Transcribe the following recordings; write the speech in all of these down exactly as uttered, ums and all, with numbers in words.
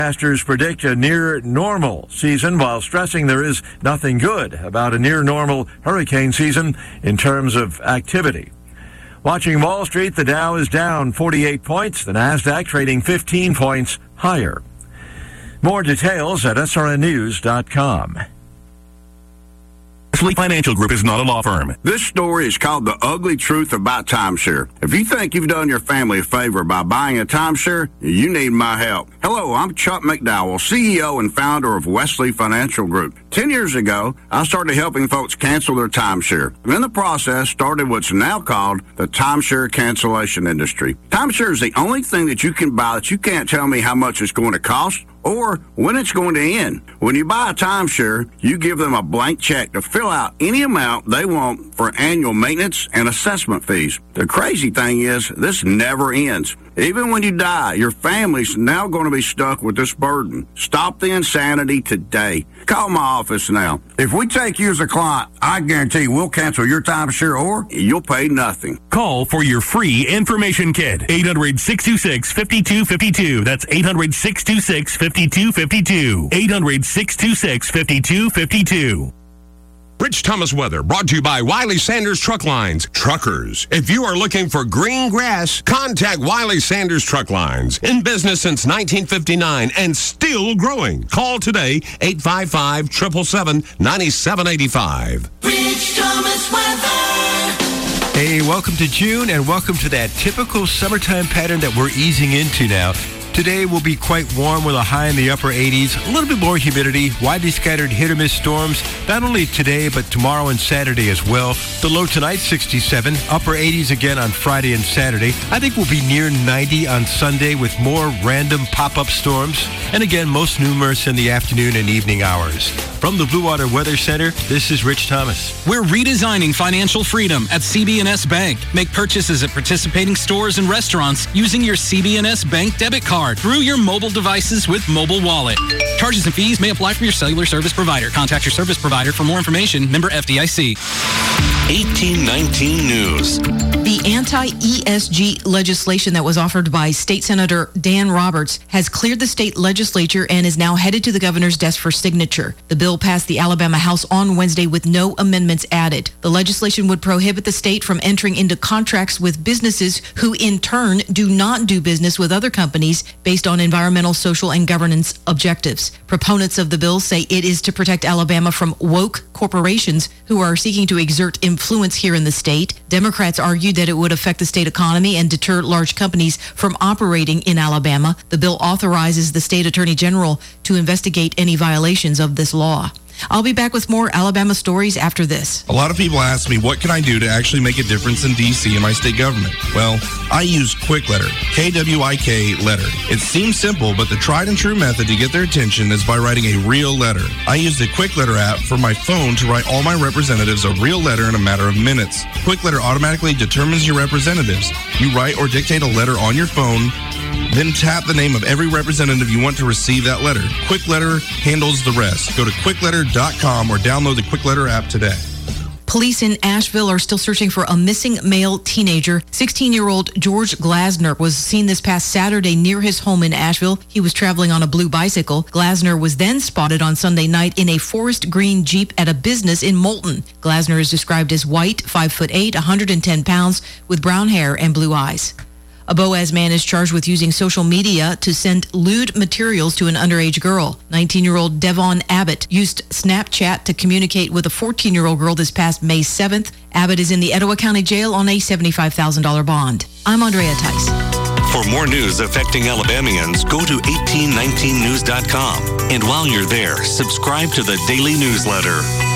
Forecasters predict a near-normal season while stressing there is nothing good about a near-normal hurricane season in terms of activity. Watching Wall Street, the Dow is down forty-eight points, the NASDAQ trading fifteen points higher. More details at S R N news dot com. Sleep Financial Group is not a law firm. This story is called The Ugly Truth About Timeshare. If you think you've done your family a favor by buying a timeshare, you need my help. Hello, I'm Chuck McDowell, C E O and founder of Wesley Financial Group. Ten years ago, I started helping folks cancel their timeshare. And in the process, started what's now called the timeshare cancellation industry. Timeshare is the only thing that you can buy that you can't tell me how much it's going to cost or when it's going to end. When you buy a timeshare, you give them a blank check to fill out any amount they want for annual maintenance and assessment fees. The crazy thing is, this never ends. Even when you die, your family's now going to be stuck with this burden. Stop the insanity today. Call my office now. If we take you as a client, I guarantee we'll cancel your timeshare or you'll pay nothing. Call for your free information kit. eight hundred, six two six, five two five two. That's eight hundred, six two six, five two five two. eight hundred, six two six, five two five two. Rich Thomas weather brought to you by Wiley Sanders Truck Lines. Truckers, if you are looking for green grass, contact Wiley Sanders Truck Lines. In business since nineteen fifty-nine and still growing. Call today, eight five five, seven seven seven, nine seven eight five. Rich Thomas weather. Hey, welcome to June and welcome to that typical summertime pattern that we're easing into now. Today will be quite warm with a high in the upper eighties, a little bit more humidity, widely scattered hit-or-miss storms, not only today but tomorrow and Saturday as well. The low tonight, sixty-seven, upper eighties again on Friday and Saturday. I think we'll be near ninety on Sunday with more random pop-up storms, and again, most numerous in the afternoon and evening hours. From the Blue Water Weather Center, this is Rich Thomas. We're redesigning financial freedom at C B and S Bank. Make purchases at participating stores and restaurants using your C B and S Bank debit card through your mobile devices with Mobile Wallet. Charges and fees may apply from your cellular service provider. Contact your service provider for more information. Member F D I C. eighteen nineteen News. The anti-E S G legislation that was offered by State Senator Dan Roberts has cleared the state legislature and is now headed to the governor's desk for signature. The bill passed the Alabama House on Wednesday with no amendments added. The legislation would prohibit the state from entering into contracts with businesses who in turn do not do business with other companies based on environmental, social, and governance objectives. Proponents of the bill say it is to protect Alabama from woke corporations who are seeking to exert influence here in the state. Democrats argued that it would affect the state economy and deter large companies from operating in Alabama. The bill authorizes the state attorney general to investigate any violations of this law. I'll be back with more Alabama stories after this. A lot of people ask me, what can I do to actually make a difference in D C and my state government? Well, I use QuickLetter, K W I K letter. It seems simple, but the tried and true method to get their attention is by writing a real letter. I use the QuickLetter app for my phone to write all my representatives a real letter in a matter of minutes. QuickLetter automatically determines your representatives. You write or dictate a letter on your phone, then tap the name of every representative you want to receive that letter. QuickLetter handles the rest. Go to quick letter dot com or download the QuickLetter app today. Police in Asheville are still searching for a missing male teenager. sixteen-year-old George Glasner was seen this past Saturday near his home in Asheville. He was traveling on a blue bicycle. Glasner was then spotted on Sunday night in a forest green Jeep at a business in Moulton. Glasner is described as white, five foot eight, one hundred ten pounds, with brown hair and blue eyes. A Boaz man is charged with using social media to send lewd materials to an underage girl. nineteen-year-old Devon Abbott used Snapchat to communicate with a fourteen-year-old girl this past May seventh. Abbott is in the Etowah County Jail on a seventy-five thousand dollars bond. I'm Andrea Tice. For more news affecting Alabamians, go to eighteen nineteen news dot com. And while you're there, subscribe to the daily newsletter.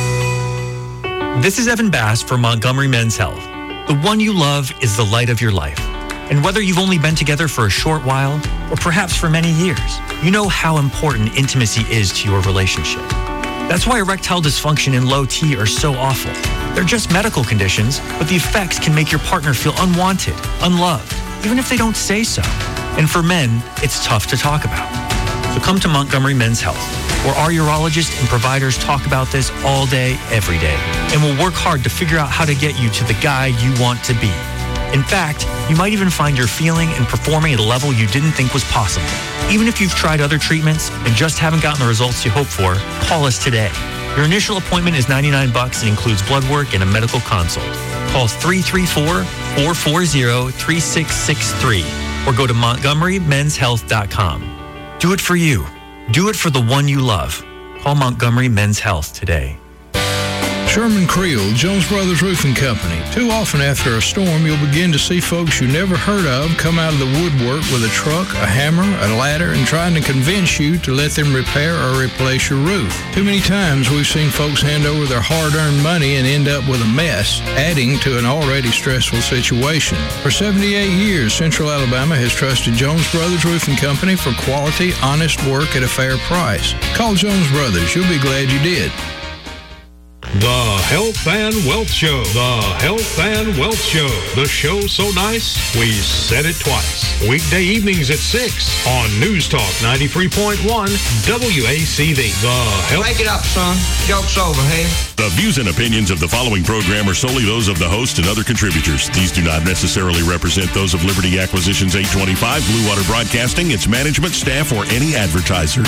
This is Evan Bass for Montgomery Men's Health. The one you love is the light of your life. And whether you've only been together for a short while or perhaps for many years, you know how important intimacy is to your relationship. That's why erectile dysfunction and low T are so awful. They're just medical conditions, but the effects can make your partner feel unwanted, unloved, even if they don't say so. And for men, it's tough to talk about. So come to Montgomery Men's Health, where our urologists and providers talk about this all day, every day. And we'll work hard to figure out how to get you to the guy you want to be. In fact, you might even find you're feeling and performing at a level you didn't think was possible. Even if you've tried other treatments and just haven't gotten the results you hoped for, call us today. Your initial appointment is ninety-nine bucks and includes blood work and a medical consult. Call three three four, four four zero, three six six three or go to Montgomery Men's Health dot com. Do it for you. Do it for the one you love. Call Montgomery Men's Health today. Sherman Creel, Jones Brothers Roofing Company. Too often after a storm, you'll begin to see folks you never heard of come out of the woodwork with a truck, a hammer, a ladder, and trying to convince you to let them repair or replace your roof. Too many times we've seen folks hand over their hard-earned money and end up with a mess, adding to an already stressful situation. For seventy-eight years, Central Alabama has trusted Jones Brothers Roofing Company for quality, honest work at a fair price. Call Jones Brothers. You'll be glad you did. The Health and Wealth Show. The Health and Wealth Show. The show so nice, we said it twice. Weekday evenings at six on News Talk ninety-three point one W A C V. The Health... Make it up, son. Joke's over, hey? The views and opinions of the following program are solely those of the host and other contributors. These do not necessarily represent those of Liberty Acquisitions eight twenty-five, Blue Water Broadcasting, its management, staff, or any advertisers.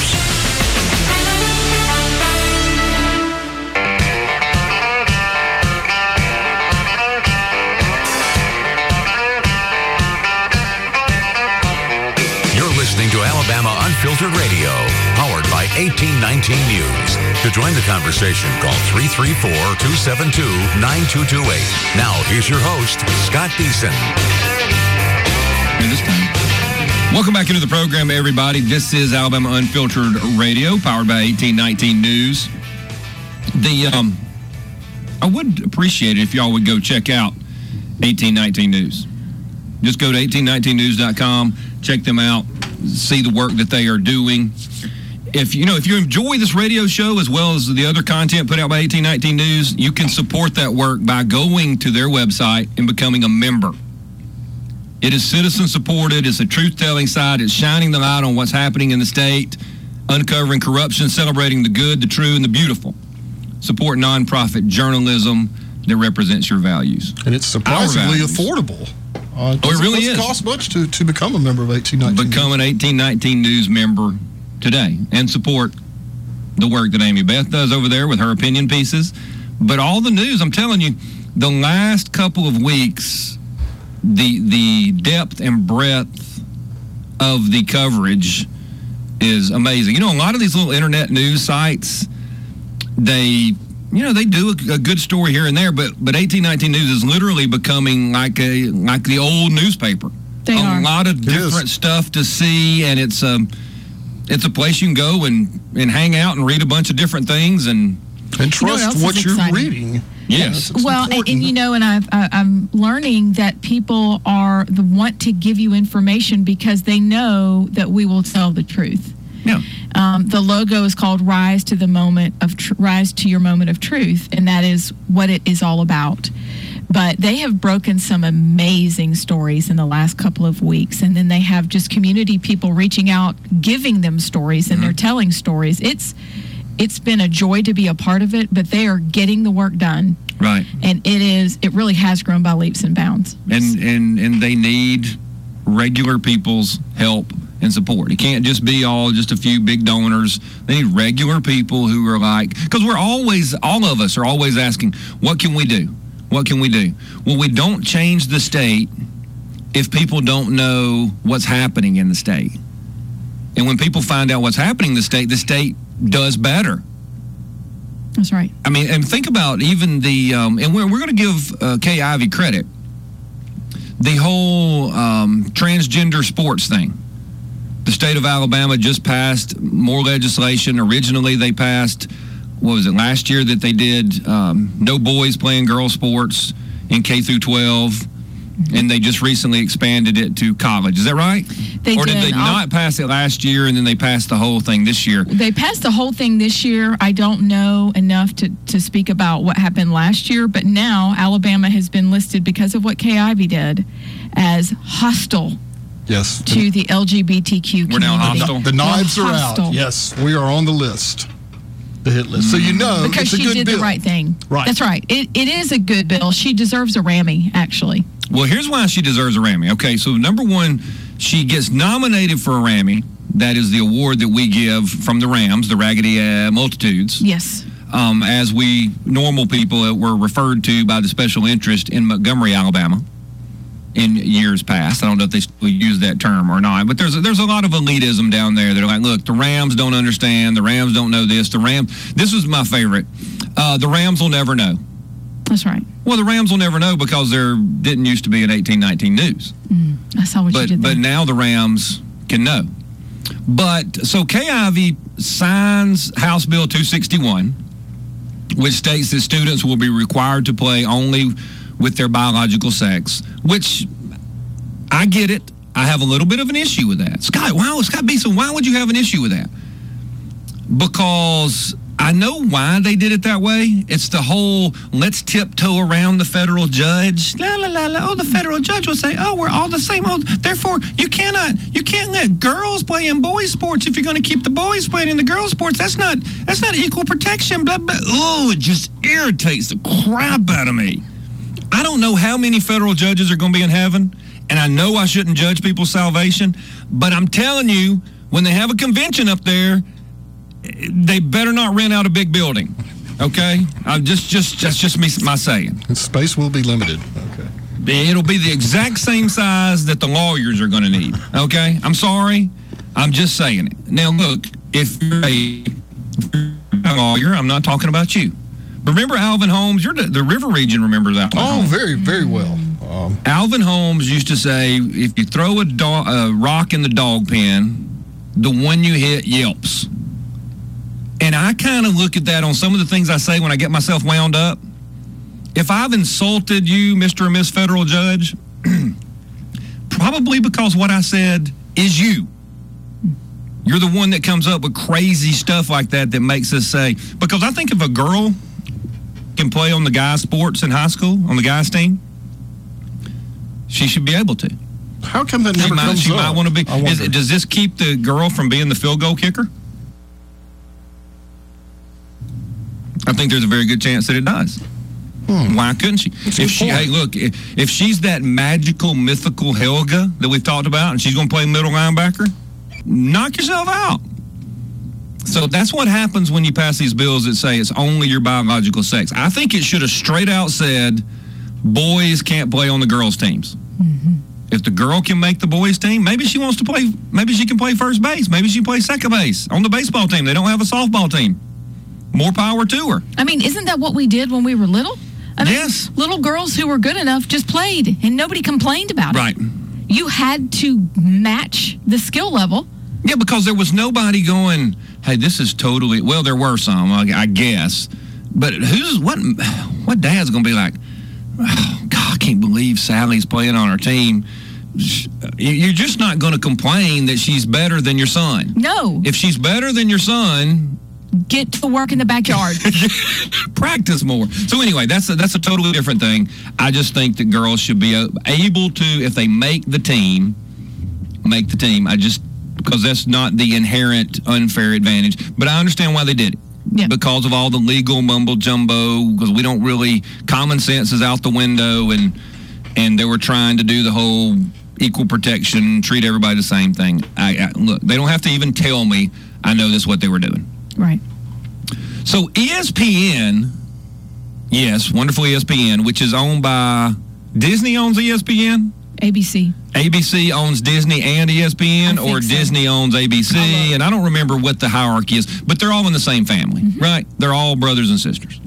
To Alabama Unfiltered Radio, powered by eighteen nineteen News. To join the conversation, call three three four, two seven two, nine two two eight. Now, here's your host, Scott Deason. Welcome back into the program, everybody. This is Alabama Unfiltered Radio, powered by eighteen nineteen News. The um, I would appreciate it if y'all would go check out eighteen nineteen News. Just go to eighteen nineteen news dot com, check them out, see the work that they are doing. If you know, if you enjoy this radio show as well as the other content put out by eighteen nineteen News, you can support that work by going to their website and becoming a member. It is citizen supported. It's a truth-telling site. It's shining the light on what's happening in the state, uncovering corruption, celebrating the good, the true, and the beautiful. Support nonprofit journalism that represents your values. And it's surprisingly affordable. Uh, oh, it really is. It costs much to, to become a member of eighteen nineteen. Become an eighteen nineteen News member today and support the work that Amy Beth does over there with her opinion pieces. But all the news, I'm telling you, the last couple of weeks, the the depth and breadth of the coverage is amazing. You know, a lot of these little internet news sites, they... You know, they do a, a good story here and there, but but eighteen nineteen News is literally becoming like a like the old newspaper. They a are. lot of different stuff to see, and it's um it's a place you can go and, and hang out and read a bunch of different things and and trust you know what, what you're exciting? reading. Yes. Yeah, well, and, and you know, and I've, I, I'm learning that people are the want to give you information because they know that we will tell the truth. Yeah. Um, the logo is called Rise to the Moment of tr- Rise to Your Moment of Truth, and that is what it is all about. But they have broken some amazing stories in the last couple of weeks, and then they have just community people reaching out, giving them stories, and mm-hmm. they're telling stories. It's it's been a joy to be a part of it, but they are getting the work done. Right. And it is it really has grown by leaps and bounds. And and and they need regular people's help and support. It can't just be all just a few big donors. They need regular people who are like, because we're always, all of us are always asking, what can we do? What can we do? Well, we don't change the state if people don't know what's happening in the state. And when people find out what's happening in the state, the state does better. That's right. I mean, and think about even the, um, and we're, we're going to give uh, Kay Ivey credit, the whole um, transgender sports thing. The state of Alabama just passed more legislation. Originally, they passed, what was it, last year that they did um, no boys playing girl sports in K through twelve, and they just recently expanded it to college. Is that right? They or did, did. they I'll, not pass it last year, and then they passed the whole thing this year? They passed the whole thing this year. I don't know enough to, to speak about what happened last year, but now Alabama has been listed, because of what Kay Ivey did, as hostile. Yes. To the L G B T Q We're community. now hostile. The knives We're are hostile. out. Yes, we are on the list, the hit list. So you know because it's a she good did bill. the right thing. Right. That's right. It it is a good bill. She deserves a Rammy, actually. Well, here's why she deserves a Rammy. Okay, so number one, she gets nominated for a Rammy. That is the award that we give from the Rams, the Raggedy uh, Multitudes. Yes. Um, as we normal people were referred to by the special interest in Montgomery, Alabama, in years past. I don't know if they still use that term or not, but there's a, there's a lot of elitism down there that are like, look, the Rams don't understand, the Rams don't know this, the Rams. This was my favorite. Uh, the Rams will never know. That's right. Well, the Rams will never know because there didn't used to be an eighteen nineteen news. Mm, I saw what but, you did there. But now the Rams can know. But so K I V signs House Bill two sixty-one, which states that students will be required to play only with their biological sex, which I get it. I have a little bit of an issue with that. Scott, wow, Scott Beeson, why would you have an issue with that? Because I know why they did it that way. It's the whole let's tiptoe around the federal judge. La la la la. Oh, the federal judge will say, "Oh, we're all the same. Oh, therefore, you cannot, you can't let girls play in boys' sports if you're going to keep the boys playing in the girls' sports. That's not, that's not equal protection." Blah blah. Oh, it just irritates the crap out of me. I don't know how many federal judges are going to be in heaven, and I know I shouldn't judge people's salvation, but I'm telling you, when they have a convention up there, they better not rent out a big building, okay? I'm just, just, that's just me, my saying. Space will be limited. Okay. It'll be the exact same size that the lawyers are going to need, okay? I'm sorry. I'm just saying it. Now, look, if you're a, a lawyer, I'm not talking about you. Remember Alvin Holmes? You're the, the River region remembers Alvin Oh, Holmes. very, very well. Um, Alvin Holmes used to say, if you throw a, do- a rock in the dog pen, the one you hit yelps. And I kind of look at that on some of the things I say when I get myself wound up. If I've insulted you, Mister or Miss Federal Judge, probably because what I said is you. You're the one that comes up with crazy stuff like that that makes us say, because I think if a girl can play on the guys' sports in high school, on the guys' team, she should be able to. How come that never she might, comes she up? might want to be. Is, does this keep the girl from being the field goal kicker? I think there's a very good chance that it does. Hmm. Why couldn't she? That's if she, point. hey, look, if, if she's that magical, mythical Helga that we've talked about, and she's going to play middle linebacker, knock yourself out. So that's what happens when you pass these bills that say it's only your biological sex. I think it should have straight out said, boys can't play on the girls' teams. Mm-hmm. If the girl can make the boys' team, maybe she wants to play, maybe she can play first base. Maybe she can play second base on the baseball team. They don't have a softball team. More power to her. I mean, isn't that what we did when we were little? I mean, yes. Little girls who were good enough just played, and nobody complained about right. it. Right. You had to match the skill level. Yeah, because there was nobody going, hey, this is totally, well, there were some, I guess. But who's, what, what dad's going to be like, oh, God, I can't believe Sally's playing on our team. You're just not going to complain that she's better than your son. No. If she's better than your son, get to work in the backyard. Practice more. So anyway, that's a, that's a totally different thing. I just think that girls should be able to, if they make the team, make the team. I just, because that's not the inherent unfair advantage. But I understand why they did it. Yeah. Because of all the legal mumbo jumbo, because we don't really, common sense is out the window, and and they were trying to do the whole equal protection, treat everybody the same thing. I, I look, they don't have to even tell me. I know that's what they were doing. Right. So E S P N, yes, wonderful E S P N, which is owned by, Disney owns E S P N? A B C. A B C owns Disney and E S P N, or so. Disney owns A B C, I and I don't remember what the hierarchy is, but they're all in the same family, mm-hmm. right? They're all brothers and sisters.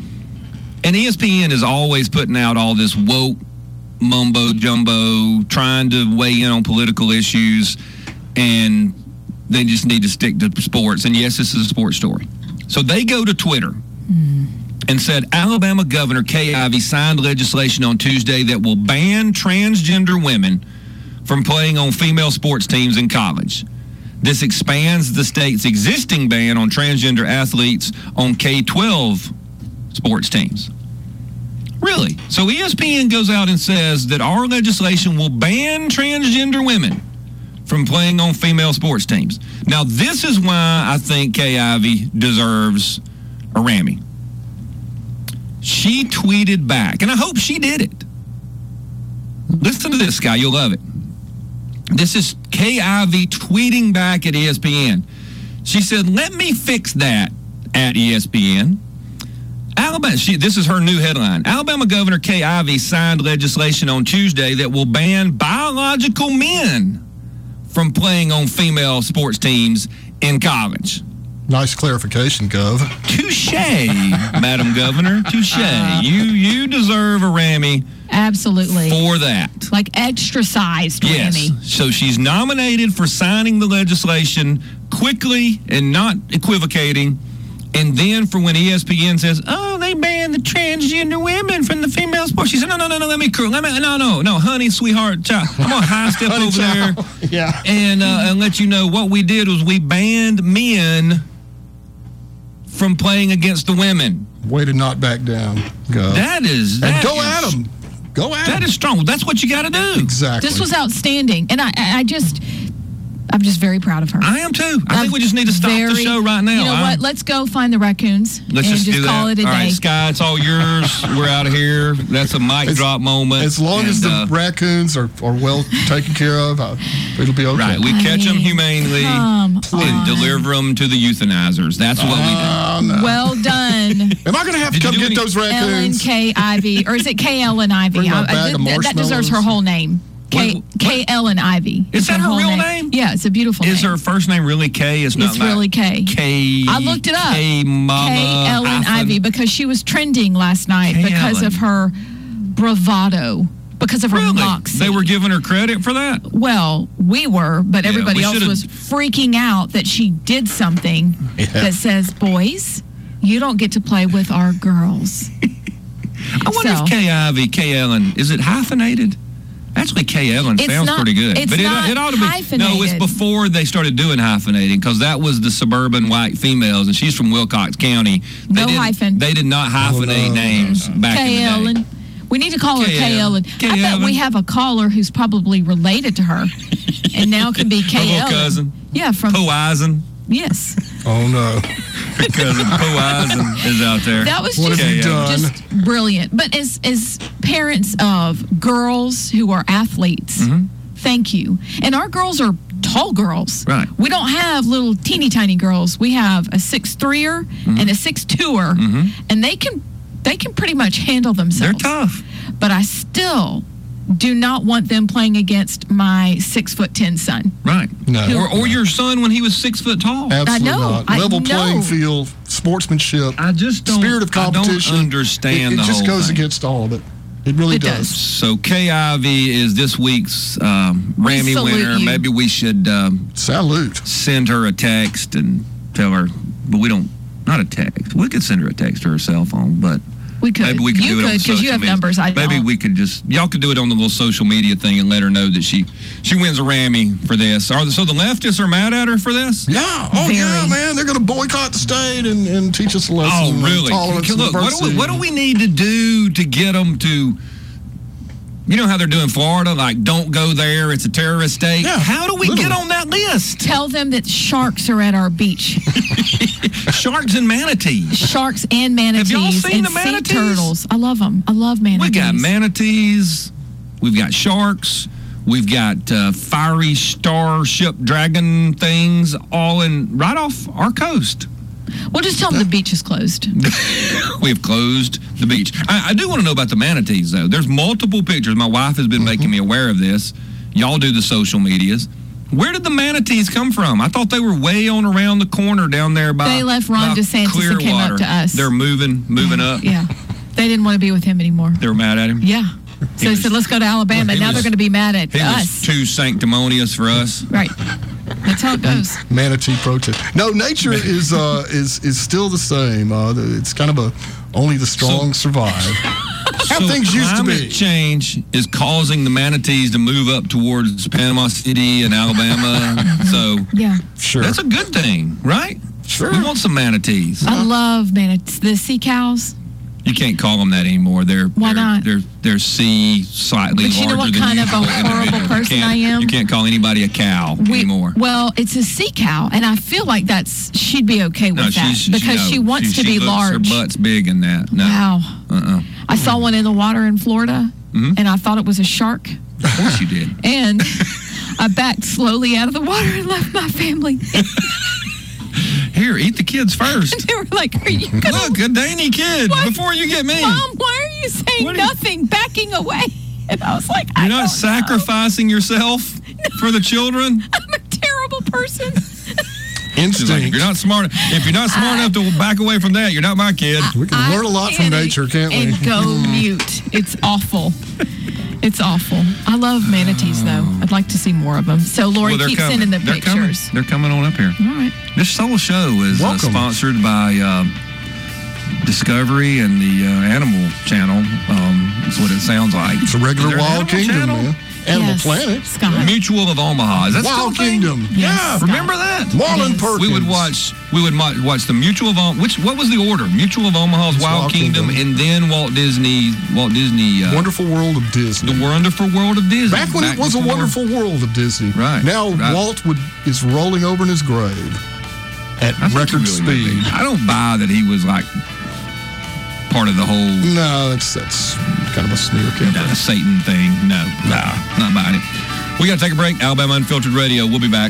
And E S P N is always putting out all this woke mumbo jumbo, trying to weigh in on political issues, and they just need to stick to sports. And yes, this is a sports story. So they go to Twitter mm. and said, Alabama Governor Kay Ivey signed legislation on Tuesday that will ban transgender women from playing on female sports teams in college. This expands the state's existing ban on transgender athletes on K twelve sports teams. Really? So E S P N goes out and says that our legislation will ban transgender women from playing on female sports teams. Now, this is why I think Kay Ivey deserves a Rammy. She tweeted back, and I hope she did it. Listen to this, guy. You'll love it. This is K I V tweeting back at E S P N. She said, let me fix that at E S P N. Alabama, she, this is her new headline. Alabama Governor Kay Ivey signed legislation on Tuesday that will ban biological men from playing on female sports teams in college. Nice clarification, Gov. Touche, Madam Governor. Touche. Uh, you you deserve a Rammy. Absolutely. For that. Like extra-sized yes. Rammy. So she's nominated for signing the legislation quickly and not equivocating. And then for when E S P N says, oh, they banned the transgender women from the female sports. She said, no, no, no, no, let me, let me no, no, no, honey, sweetheart, child. I'm going to high step over child. there yeah. and, uh, and let you know what we did was we banned men from playing against the women. Way to not back down, Gov. That is... That and go is, at them. Go at them. That is strong. That's what you got to do. Exactly. This was outstanding. And I, I just... I'm just very proud of her. I am too. I I'm think we just need to stop very, the show right now. You know I'm, what? Let's go find the raccoons let's and just, just do call that. it a all day. Right, Sky, it's all yours. We're out of here. That's a mic as, drop moment. As long and, as the uh, raccoons are, are well taken care of, I, it'll be okay. Right. We I catch mean, them humanely come and on. deliver them to the euthanizers. That's what uh, we do. No. Well done. Am I going to have to Did come you do get any- those Ellen raccoons? K. Ivy. Or is it K. Ellen Ivy? Bring my I- bag I- of that, that deserves her marshmallows. whole name. K. What- K. Ellen Ivy. Is that her whole real name? Yeah, it's a beautiful Is name. her first name really K? It's not It's like really K. K. I looked it up. K. Mama. K. Ellen hyphen. Ivy, because she was trending last night K. because Ellen. of her bravado, because of her Really? moxie. They were giving her credit for that? Well, we were, but Yeah, everybody we else should've- was freaking out that she did something Yeah. that says, boys, you don't get to play with our girls. I wonder So- if K. Ivy, K. Ellen, is it hyphenated? Actually, K. Ellen It's sounds not- pretty good. it's but it, not it ought to be. No, it's hyphenated. before they started doing hyphenating, because that was the suburban white females, and she's from Wilcox County. They No did, hyphen. They did not hyphenate Oh, no. names back in the K. day. Ellen. We need to call her K. K. Ellen. K. I bet Ellen. we have a caller who's probably related to her, and now can be Her K. little Ellen. cousin, Yeah, from Po Eisen. yes. Oh, no. Her cousin Po Eisen is out there. That was What just, have you K. done? just brilliant. But as as parents of girls who are athletes, Mm-hmm. thank you. And our girls are tall girls. Right. We don't have little teeny tiny girls. We have a six threer Mm-hmm. and a six twoer, and they can they can pretty much handle They're themselves. tough. But I still do not want them playing against my six foot ten son. Right. No. Or, or your son when he was six foot tall. Absolutely know, not. I Level know. playing field, sportsmanship, I just don't. spirit of competition. I don't understand It, it the just whole goes thing. against all of it. It really It does. does. So K I V is this week's um, Rammy salute winner. you. Maybe we should um, Salute. send her a text and tell her, but we don't, not a text. We could send her a text to her cell phone, but We could. maybe we could you do it on could because social you have media. numbers. I Maybe don't. we could just, y'all could do it on the little social media thing and let her know that she she wins a Rammy for this. Are the, so the leftists are mad at her for this? Yeah. Oh, Very. yeah, man. They're going to boycott the state and, and teach us a lesson. Oh, on really? tolerance and Look, what do, we, diversity. what do we need to do to get them to, you know how they're doing Florida, like don't go there, it's a terrorist state? Yeah, how do we literally. get on that list? Tell them that sharks are at our beach. Sharks and manatees. Sharks and manatees. Have y'all seen and the sea manatees? turtles. I love them. I love We manatees. got manatees, we've got sharks, we've got uh, fiery starship dragon things all in right off our coast. Well, just tell them the beach is closed. We have closed the beach. I, I do want to know about the manatees, though. There's multiple pictures. My wife has been Mm-hmm. making me aware of this. Y'all do the social medias. Where did the manatees come from? I thought they were way on around the corner down there by They left Ron by DeSantis and came up Clearwater. to us. They're moving, moving up. Yeah. They didn't want to be with him anymore. They were mad at him. Yeah. So He they was- said, let's go to Alabama. he Now was- they're going to be mad at He was us. too sanctimonious for us. Right. That's how it goes. Manatee protest. No, nature is uh, is is still the same. Uh, the- it's kind of a only the strong survive. How So things used to climate be. change is causing the manatees to move up towards Panama City and Alabama. So Yeah. Sure. that's a good thing, right? Sure. We want some manatees. I love manatees. The sea cows. You can't call them that anymore. They're Why they're, not? They're they're sea slightly But you know larger what than kind of a usual horrible individuals. You person can't- I am? You can't call anybody a cow We- anymore. Well, it's a sea cow, and I feel like that's she'd be okay with No, that she's because no, she wants she, to she be looks, large. Her butt's big in that. No. Wow. Uh-uh. I saw one in the water in Florida. Mm-hmm. and I thought it was a shark. Of course you did. And I backed slowly out of the water and left my family. Here, eat the kids first. They were like, are you gonna... Look, a dainty kid What? before you get me. Mom, why are you saying What are you- nothing, backing away? And I was like, You're I not don't sacrificing yourself for the children? know. I'm a terrible person. She's like, if you're not smart, if you're not smart enough to back away from that, you're not my kid. We can learn a lot from nature, can't we? And go mute. It's awful. It's awful. I love manatees, though. I'd like to see more of them. So, Lori, Well, they're keep coming. sending the They're pictures. Coming. They're coming on up here. All right. This whole show is uh, Welcome. sponsored by uh, Discovery and the uh, Animal Channel. Um, that's what it sounds like. It's a regular Is there an Wild Animal Kingdom, Channel? man. Animal Yes. Planet. Scott. Mutual of Omaha. Is that still Wild a thing? Kingdom. Yes, Yeah, Scott. remember that? Marlon Yes. Perkins. We would watch. We would mo- watch the Mutual of Om- which. What was the order? Mutual of Omaha's It's Wild, Wild Kingdom, Kingdom. and then Walt Disney. Walt Disney. Uh, Wonderful World of Disney. the Wonderful World of Disney. Back when it was before- a wonderful world of Disney. Right. Now Right. Walt would is rolling over in his grave at I think he record really might speed. be. I don't buy that he was like part of the whole No, that's that's kind of a smear campaign. uh, Satan thing. No, no, not buying it. We got to take a break. Alabama Unfiltered Radio. We'll be back.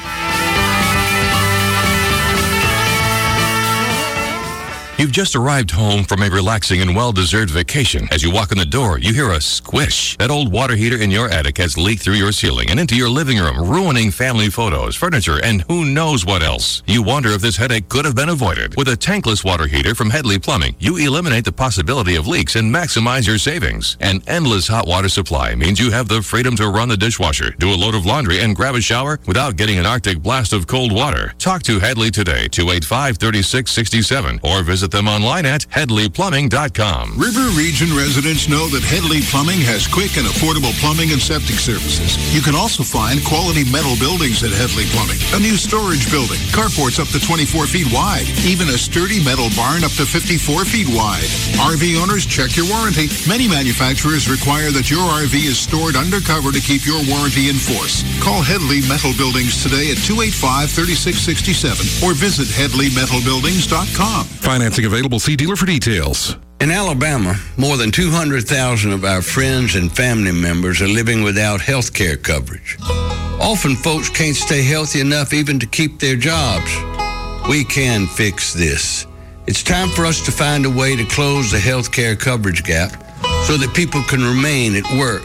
You've just arrived home from a relaxing and well-deserved vacation. As you walk in the door, you hear a squish. That old water heater in your attic has leaked through your ceiling and into your living room, ruining family photos, furniture, and who knows what else. You wonder if this headache could have been avoided. With a tankless water heater from Headley Plumbing, you eliminate the possibility of leaks and maximize your savings. An endless hot water supply means you have the freedom to run the dishwasher, do a load of laundry, and grab a shower without getting an Arctic blast of cold water. Talk to Headley today, two eight five, three six six seven, or visit them online at headley plumbing dot com. River Region residents know that Headley Plumbing has quick and affordable plumbing and septic services. You can also find quality metal buildings at Headley Plumbing. A new storage building, carports up to twenty-four feet wide, even a sturdy metal barn up to fifty-four feet wide. R V owners, check your warranty. Many manufacturers require that your R V is stored undercover to keep your warranty in force. Call Headley Metal Buildings today at two eight five, three six six seven or visit headley metal buildings dot com. Financing available. See dealer for details. In Alabama, more than two hundred thousand of our friends and family members are living without health care coverage. Often folks can't stay healthy enough even to keep their jobs. We can fix this. It's time for us to find a way to close the health care coverage gap so that people can remain at work.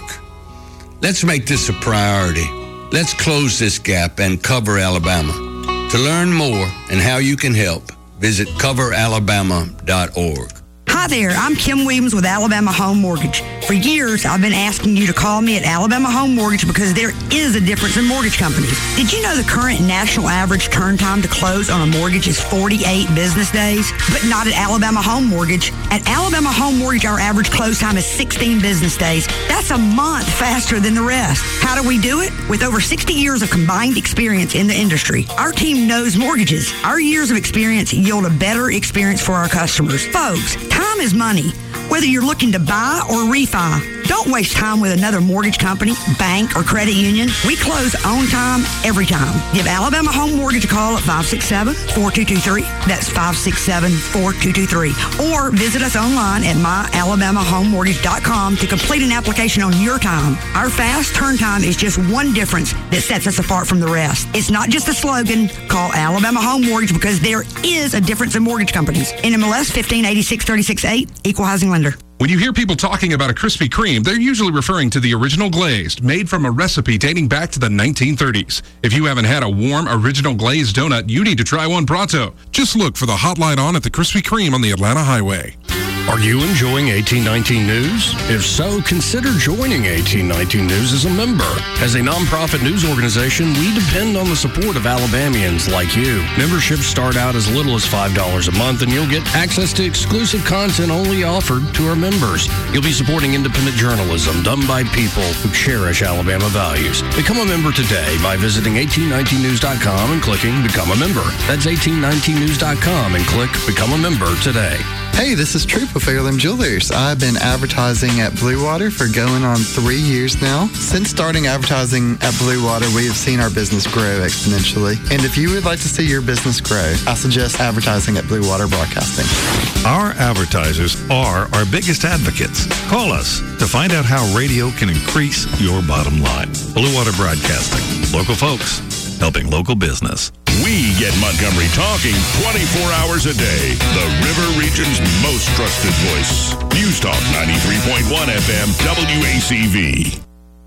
Let's make this a priority. Let's close this gap and cover Alabama. To learn more and how you can help, visit cover alabama dot org. Hi there, I'm Kim Williams with Alabama Home Mortgage. For years, I've been asking you to call me at Alabama Home Mortgage because there is a difference in mortgage companies. Did you know the current national average turn time to close on a mortgage is forty-eight business days? But not at Alabama Home Mortgage. At Alabama Home Mortgage, our average close time is sixteen business days. That's a month faster than the rest. How do we do it? With over sixty years of combined experience in the industry. Our team knows mortgages. Our years of experience yield a better experience for our customers. Folks, time is money. Whether you're looking to buy or refi, don't waste time with another mortgage company, bank, or credit union. We close on time, every time. Give Alabama Home Mortgage a call at five six seven, four two two three. That's five six seven, four two two three. Or visit us online at my alabama home mortgage dot com to complete an application on your time. Our fast turn time is just one difference that sets us apart from the rest. It's not just a slogan. Call Alabama Home Mortgage because there is a difference in mortgage companies. N M L S fifteen eighty-six thirty-six eight, Equal Housing Lender. When you hear people talking about a Krispy Kreme, they're usually referring to the original glazed, made from a recipe dating back to the nineteen thirties. If you haven't had a warm, original glazed donut, you need to try one pronto. Just look for the hot light on at the Krispy Kreme on the Atlanta Highway. Are you enjoying eighteen nineteen News? If so, consider joining eighteen nineteen News as a member. As a nonprofit news organization, we depend on the support of Alabamians like you. Memberships start out as little as five dollars a month, and you'll get access to exclusive content only offered to our members. You'll be supporting independent journalism done by people who cherish Alabama values. Become a member today by visiting eighteen nineteen news dot com and clicking Become a Member. That's eighteen nineteen news dot com and click Become a Member today. Hey, this is Troop with Heirloom Jewelers. I've been advertising at Blue Water for going on three years now. Since starting advertising at Blue Water, we have seen our business grow exponentially. And if you would like to see your business grow, I suggest advertising at Blue Water Broadcasting. Our advertisers are our biggest advocates. Call us to find out how radio can increase your bottom line. Blue Water Broadcasting. Local folks helping local business. We get Montgomery talking twenty-four hours a day. The River Region's most trusted voice. News Talk ninety-three point one F M W A C V.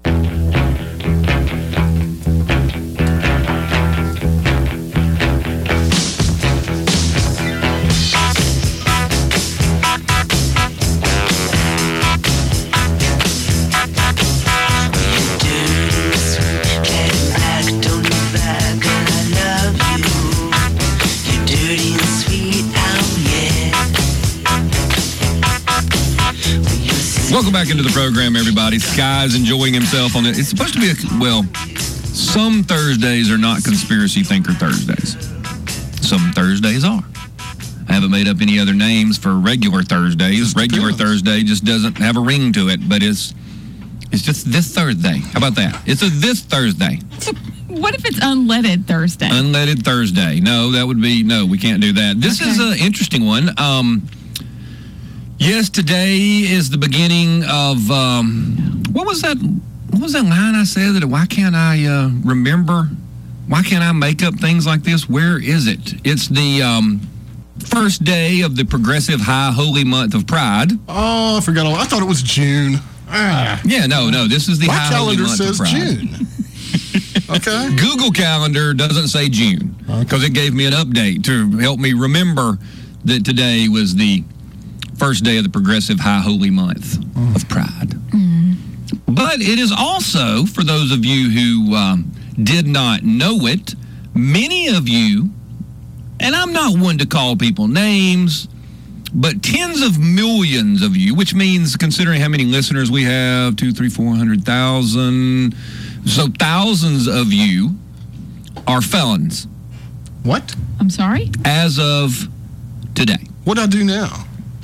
Welcome back into the program, everybody. Sky's enjoying himself on it. It's supposed to be a, well, some Thursdays are not Conspiracy Thinker Thursdays. Some Thursdays are. I haven't made up any other names for regular Thursdays. Regular Thursday just doesn't have a ring to it, but it's it's just this Thursday. How about that? It's a this Thursday. What if it's Unleaded Thursday? Unleaded Thursday. No, that would be, no, we can't do that. This Okay. is an interesting one. Um, yes, today is the beginning of, um, what was that, what was that line I said that, why can't I uh, remember? Why can't I make up things like this? Where is it? It's the um, first day of the progressive high holy month of Pride. Oh, I forgot. All, I thought it was June. Ah. Yeah, no, no, this is the My high holy calendar month of says Pride. June. Okay. Google Calendar doesn't say June because it gave me an update to help me remember that today was the first day of the progressive high holy month of Pride. But it is also, for those of you who um, did not know it, many of you, and I'm not one to call people names, but tens of millions of you, which means, considering how many listeners we have, two, three, four hundred thousand, so thousands of you are felons. What? I'm sorry? As of today. What do I do now?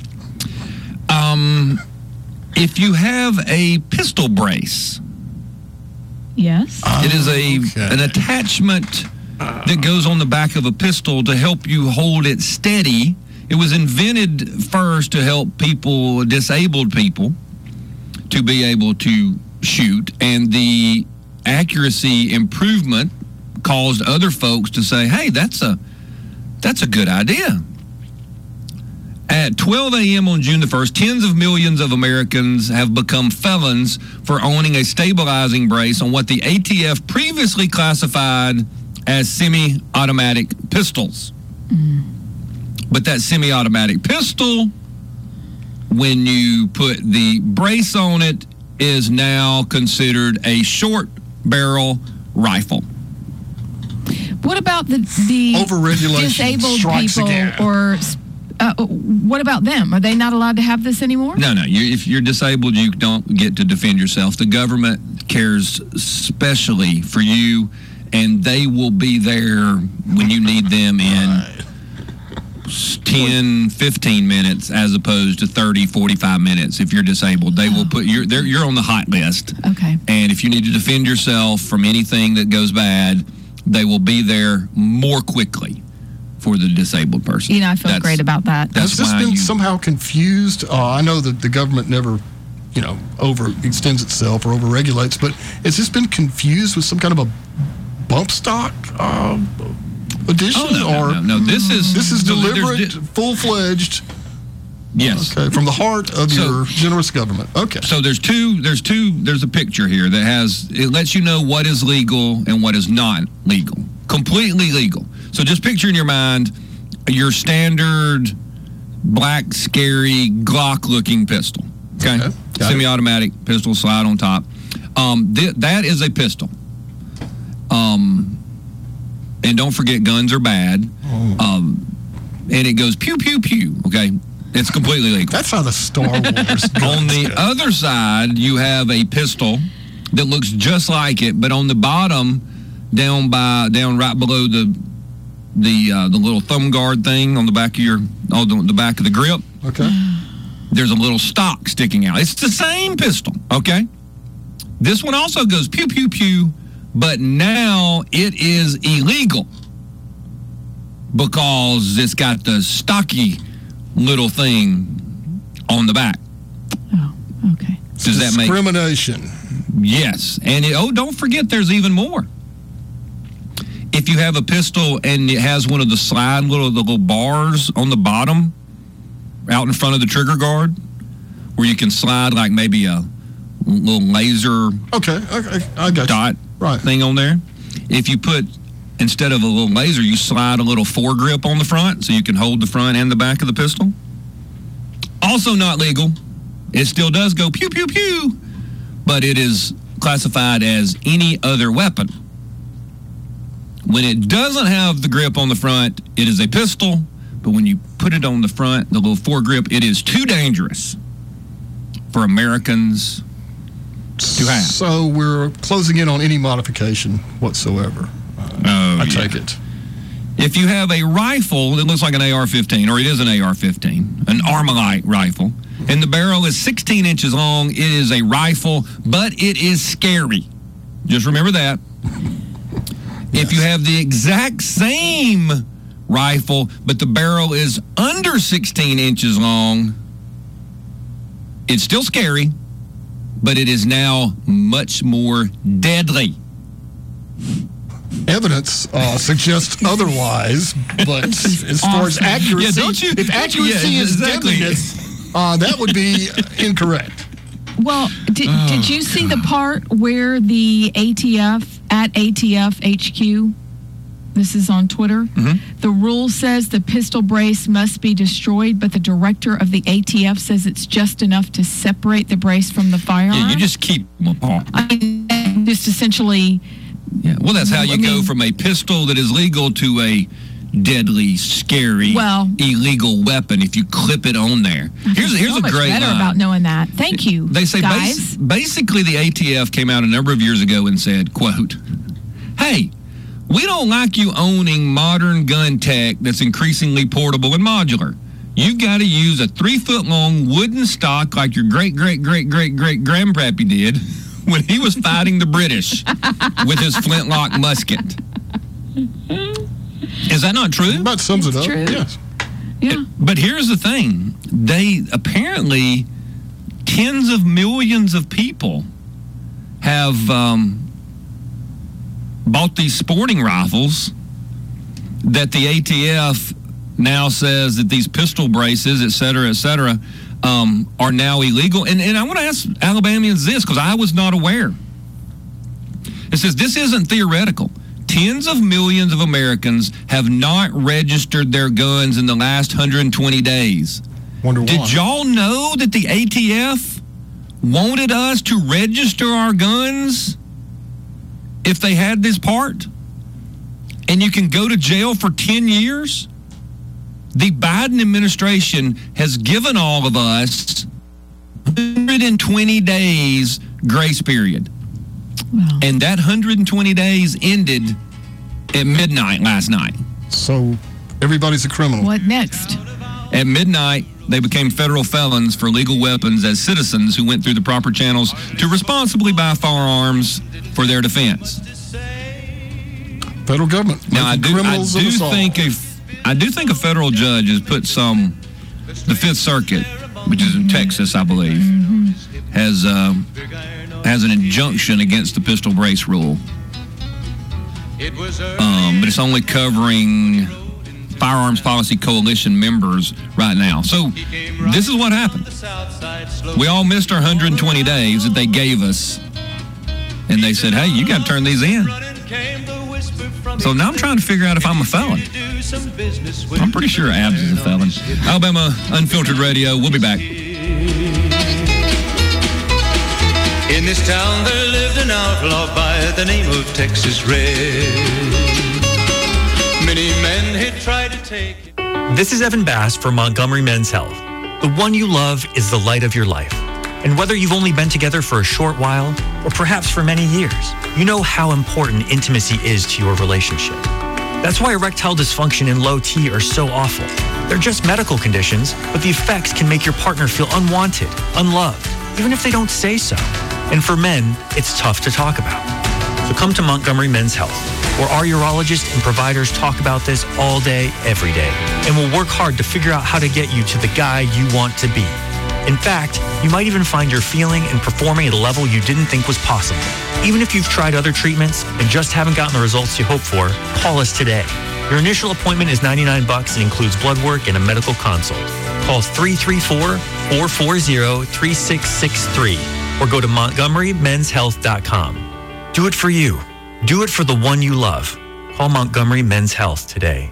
Um, if you have a pistol brace, Yes. it is a an attachment that goes on the back of a pistol to help you hold it steady. It was invented first to help people, disabled people, to be able to shoot, and the accuracy improvement caused other folks to say, hey, that's a that's a good idea. At twelve a.m. on June the first, tens of millions of Americans have become felons for owning a stabilizing brace on what the A T F previously classified as semi-automatic pistols. But that semi-automatic pistol, when you put the brace on it, is now considered a short barrel rifle. What about the the Overregulation disabled strikes people, again. or uh, what about them? Are they not allowed to have this anymore? No, no. You, if you're disabled, you don't get to defend yourself. The government cares specially for you, and they will be there when you need them in ten, fifteen minutes as opposed to thirty, forty-five minutes if you're disabled. They will put you, they're, you're on the hot list. Okay. And if you need to defend yourself from anything that goes bad, they will be there more quickly for the disabled person. You know, I feel That's- great about that. That's Has this why been you, somehow confused? Uh, I know that the government never, you know, overextends itself or overregulates, but has this been confused with some kind of a bump stock uh, addition? Oh, no, no, or no, no. This is- this is there's deliberate, di- full-fledged. Yes. Okay, from the heart of So- your generous government. Okay. So there's two, there's two, there's a picture here that has, it lets you know what is legal and what is not legal. Completely legal. So just picture in your mind your standard black, scary, Glock-looking pistol. Okay? Okay, got it. Semi-automatic pistol, slide on top. Um, th- that is a pistol. Um, and don't forget, guns are bad. Oh. Um, and it goes pew, pew, pew. Okay? It's completely legal. That's how the Star Wars On the other side, you have a pistol that looks just like it, but on the bottom, down by down right below the the uh, the little thumb guard thing on the back of your on the, the back of the grip. Okay. There's a little stock sticking out. It's the same pistol, okay? This one also goes pew, pew, pew, but now it is illegal because it's got the stocky little thing on the back. Oh, okay. Does that make... Discrimination. Yes. And, it, oh, don't forget there's even more. If you have a pistol and it has one of the slide little, the little bars on the bottom, out in front of the trigger guard, where you can slide like maybe a little laser okay, okay, I got dot you. Right. thing on there. If you put, instead of a little laser, you slide a little foregrip on the front so you can hold the front and the back of the pistol. Also not legal. It still does go pew, pew, pew, but it is classified as any other weapon. When it doesn't have the grip on the front, it is a pistol. But when you put it on the front, the little foregrip, it is too dangerous for Americans to have. So we're closing in on any modification whatsoever. Uh, oh, I yeah. take it. If you have a rifle that looks like an A R fifteen, or it is an A R fifteen, an Armalite rifle, and the barrel is sixteen inches long, it is a rifle, but it is scary. Just remember that. Yes. If you have the exact same rifle, but the barrel is under sixteen inches long, it's still scary, but it is now much more deadly. Evidence uh, suggests otherwise, but as far as accuracy, yeah, don't you, if accuracy yeah, is exactly. deadliness, uh, that would be incorrect. Well, did, oh. did you see the part where the A T F, at A T F H Q, this is on Twitter, mm-hmm. the rule says the pistol brace must be destroyed, but the director of the A T F says it's just enough to separate the brace from the firearm? Yeah, you just keep them apart. I mean, just essentially... Yeah, well, that's how you I mean, go from a pistol that is legal to a deadly, scary, well, illegal weapon if you clip it on there. Here's here's so a much great better line. about knowing that. Thank you, They say guys. Bas- basically the A T F came out a number of years ago and said, quote, "Hey, we don't like you owning modern gun tech that's increasingly portable and modular. You've got to use a three-foot-long wooden stock like your great-great-great-great-great-grandpappy did when he was fighting the British with his flintlock musket." Is that not true? That sums it's it up. True. Yes. Yeah. But here's the thing. They apparently, tens of millions of people have um, bought these sporting rifles that the A T F now says that these pistol braces, et cetera, et cetera, um, are now illegal. And, and I want to ask Alabamians this, because I was not aware. It says this isn't theoretical. Tens of millions of Americans have not registered their guns in the last one hundred twenty days. Wonder why. Did y'all know that the A T F wanted us to register our guns if they had this part? And you can go to jail for ten years? The Biden administration has given all of us one hundred twenty days grace period. Wow. And that one hundred twenty days ended at midnight last night. So everybody's a criminal. What next? At midnight, they became federal felons for legal weapons as citizens who went through the proper channels to responsibly buy firearms for their defense. Federal government. Now, I do, I do think a, I do think a federal judge has put some, the Fifth Circuit, which is in Texas, I believe, mm-hmm. has uh, has an injunction against the pistol brace rule. Um, but it's only covering Firearms Policy Coalition members right now. So this is what happened. We all missed our one hundred twenty days that they gave us. And they said, hey, you got to turn these in. So now I'm trying to figure out if I'm a felon. I'm pretty sure Abs is a felon. Alabama Unfiltered Radio. We'll be back. In this town there lived an outlaw by the name of Texas Red. Many men had tried to take it. This is Evan Bass for Montgomery Men's Health. The one you love is the light of your life. And whether you've only been together for a short while or perhaps for many years, you know how important intimacy is to your relationship. That's why erectile dysfunction and low T are so awful. They're just medical conditions, but the effects can make your partner feel unwanted, unloved, even if they don't say so. And for men, it's tough to talk about. So come to Montgomery Men's Health, where our urologists and providers talk about this all day, every day. And we'll work hard to figure out how to get you to the guy you want to be. In fact, you might even find you're feeling and performing at a level you didn't think was possible. Even if you've tried other treatments and just haven't gotten the results you hoped for, call us today. Your initial appointment is ninety-nine bucks and includes blood work and a medical consult. Call three three four, four four zero, three six six three or go to montgomery men's health dot com. Do it for you. Do it for the one you love. Call Montgomery Men's Health today.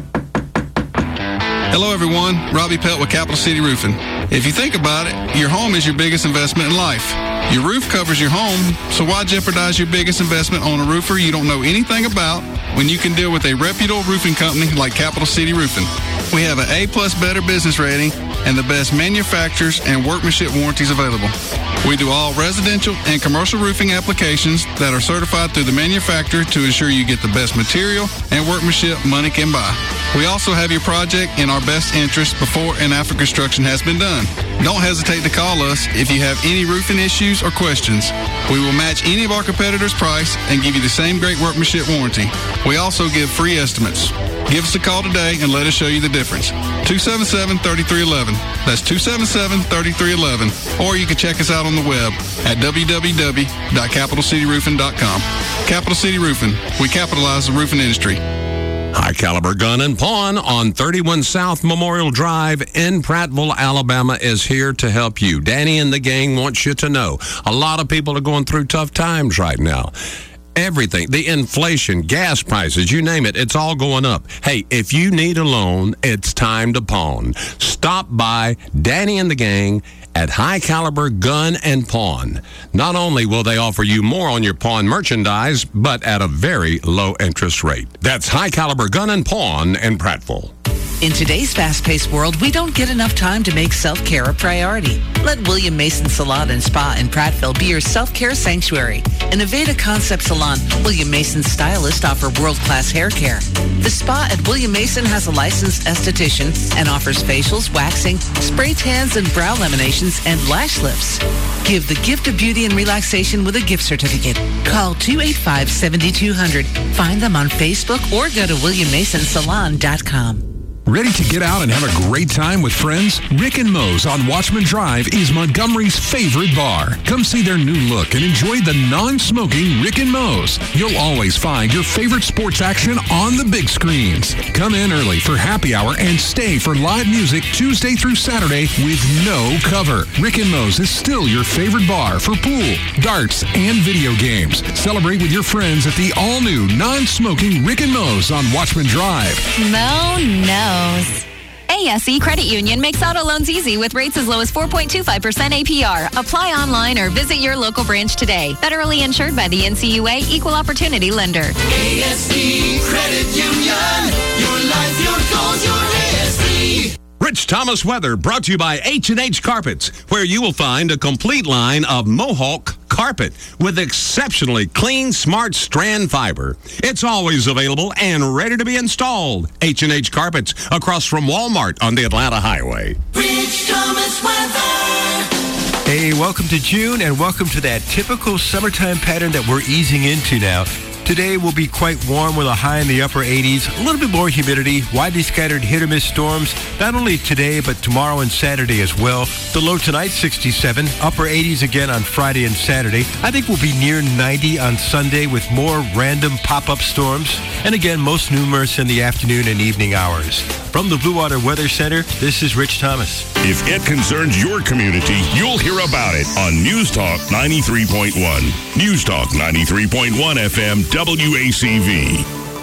Hello, everyone. Robbie Pelt with Capital City Roofing. If you think about it, your home is your biggest investment in life. Your roof covers your home, so why jeopardize your biggest investment on a roofer you don't know anything about when you can deal with a reputable roofing company like Capital City Roofing? We have an A-plus Better Business rating and the best manufacturers and workmanship warranties available. We do all residential and commercial roofing applications that are certified through the manufacturer to ensure you get the best material and workmanship money can buy. We also have your project in our best interest before and after construction has been done. Don't hesitate to call us if you have any roofing issues or questions. We will match any of our competitors' price and give you the same great workmanship warranty. We also give free estimates. Give us a call today and let us show you the difference. two seven seven, three three one one. That's two seven seven, three three one one. Or you can check us out on the web at w w w dot capital city roofing dot com. Capital City Roofing. We capitalize the roofing industry. High Caliber Gun and Pawn on thirty-one South Memorial Drive in Prattville, Alabama is here to help you. Danny and the gang wants you to know a lot of people are going through tough times right now. Everything, the inflation, gas prices, you name it, it's all going up. Hey, if you need a loan, it's time to pawn. Stop by Danny and the gang at High Caliber Gun and Pawn. Not only will they offer you more on your pawn merchandise, but at a very low interest rate. That's High Caliber Gun and Pawn in Prattville. In today's fast-paced world, we don't get enough time to make self-care a priority. Let William Mason Salon and Spa in Prattville be your self-care sanctuary. In Aveda Concept Salon, William Mason's stylists offer world-class hair care. The spa at William Mason has a licensed esthetician and offers facials, waxing, spray tans, and brow laminations and lash lifts. Give the gift of beauty and relaxation with a gift certificate. Call two eight five, seven two zero zero. Find them on Facebook or go to william mason salon dot com. Ready to get out and have a great time with friends? Rick and Moe's on Watchman Drive is Montgomery's favorite bar. Come see their new look and enjoy the non-smoking Rick and Moe's. You'll always find your favorite sports action on the big screens. Come in early for happy hour and stay for live music Tuesday through Saturday with no cover. Rick and Moe's is still your favorite bar for pool, darts, and video games. Celebrate with your friends at the all-new non-smoking Rick and Moe's on Watchman Drive. Mo knows. A S E Credit Union makes auto loans easy with rates as low as four point two five percent A P R. Apply online or visit your local branch today. Federally insured by the N C U A, Equal Opportunity Lender. A S E Credit Union. Your life, your goals, your A S E. Rich Thomas weather brought to you by H and H Carpets, where you will find a complete line of Mohawk carpet with exceptionally clean, smart strand fiber. It's always available and ready to be installed. H and H Carpets across from Walmart on the Atlanta Highway. Rich Thomas weather. Hey, welcome to June and welcome to that typical summertime pattern that we're easing into now. Today will be quite warm with a high in the upper eighties, a little bit more humidity, widely scattered hit-or-miss storms, not only today but tomorrow and Saturday as well. The low tonight, sixty-seven, upper eighties again on Friday and Saturday. I think we'll be near ninety on Sunday with more random pop-up storms, and again, most numerous in the afternoon and evening hours. From the Blue Water Weather Center, this is Rich Thomas. If it concerns your community, you'll hear about it on News Talk ninety-three point one. News Talk ninety-three point one F M, W A C V.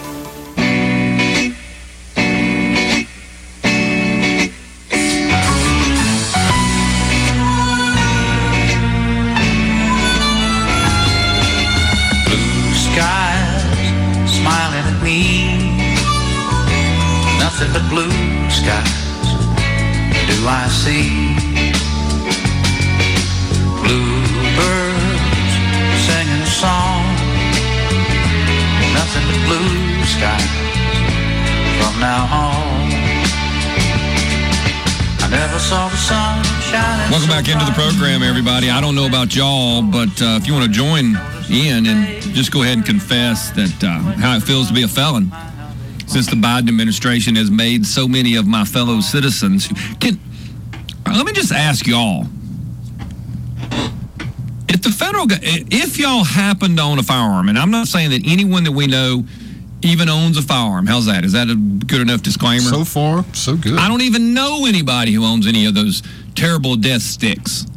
Blue skies smiling at me, nothing but blue skies do I see. Bluebirds singing a song, nothing but blue skies from now on. I never saw the sun shining. Welcome back into the program, everybody. I don't know about y'all, but uh, if you want to join in and just go ahead and confess that uh, how it feels to be a felon since the Biden administration has made so many of my fellow citizens. Can, let me just ask y'all. If the federal, if y'all happen to own a firearm, and I'm not saying that anyone that we know even owns a firearm. How's that? Is that a good enough disclaimer? So far, so good. I don't even know anybody who owns any of those terrible death sticks.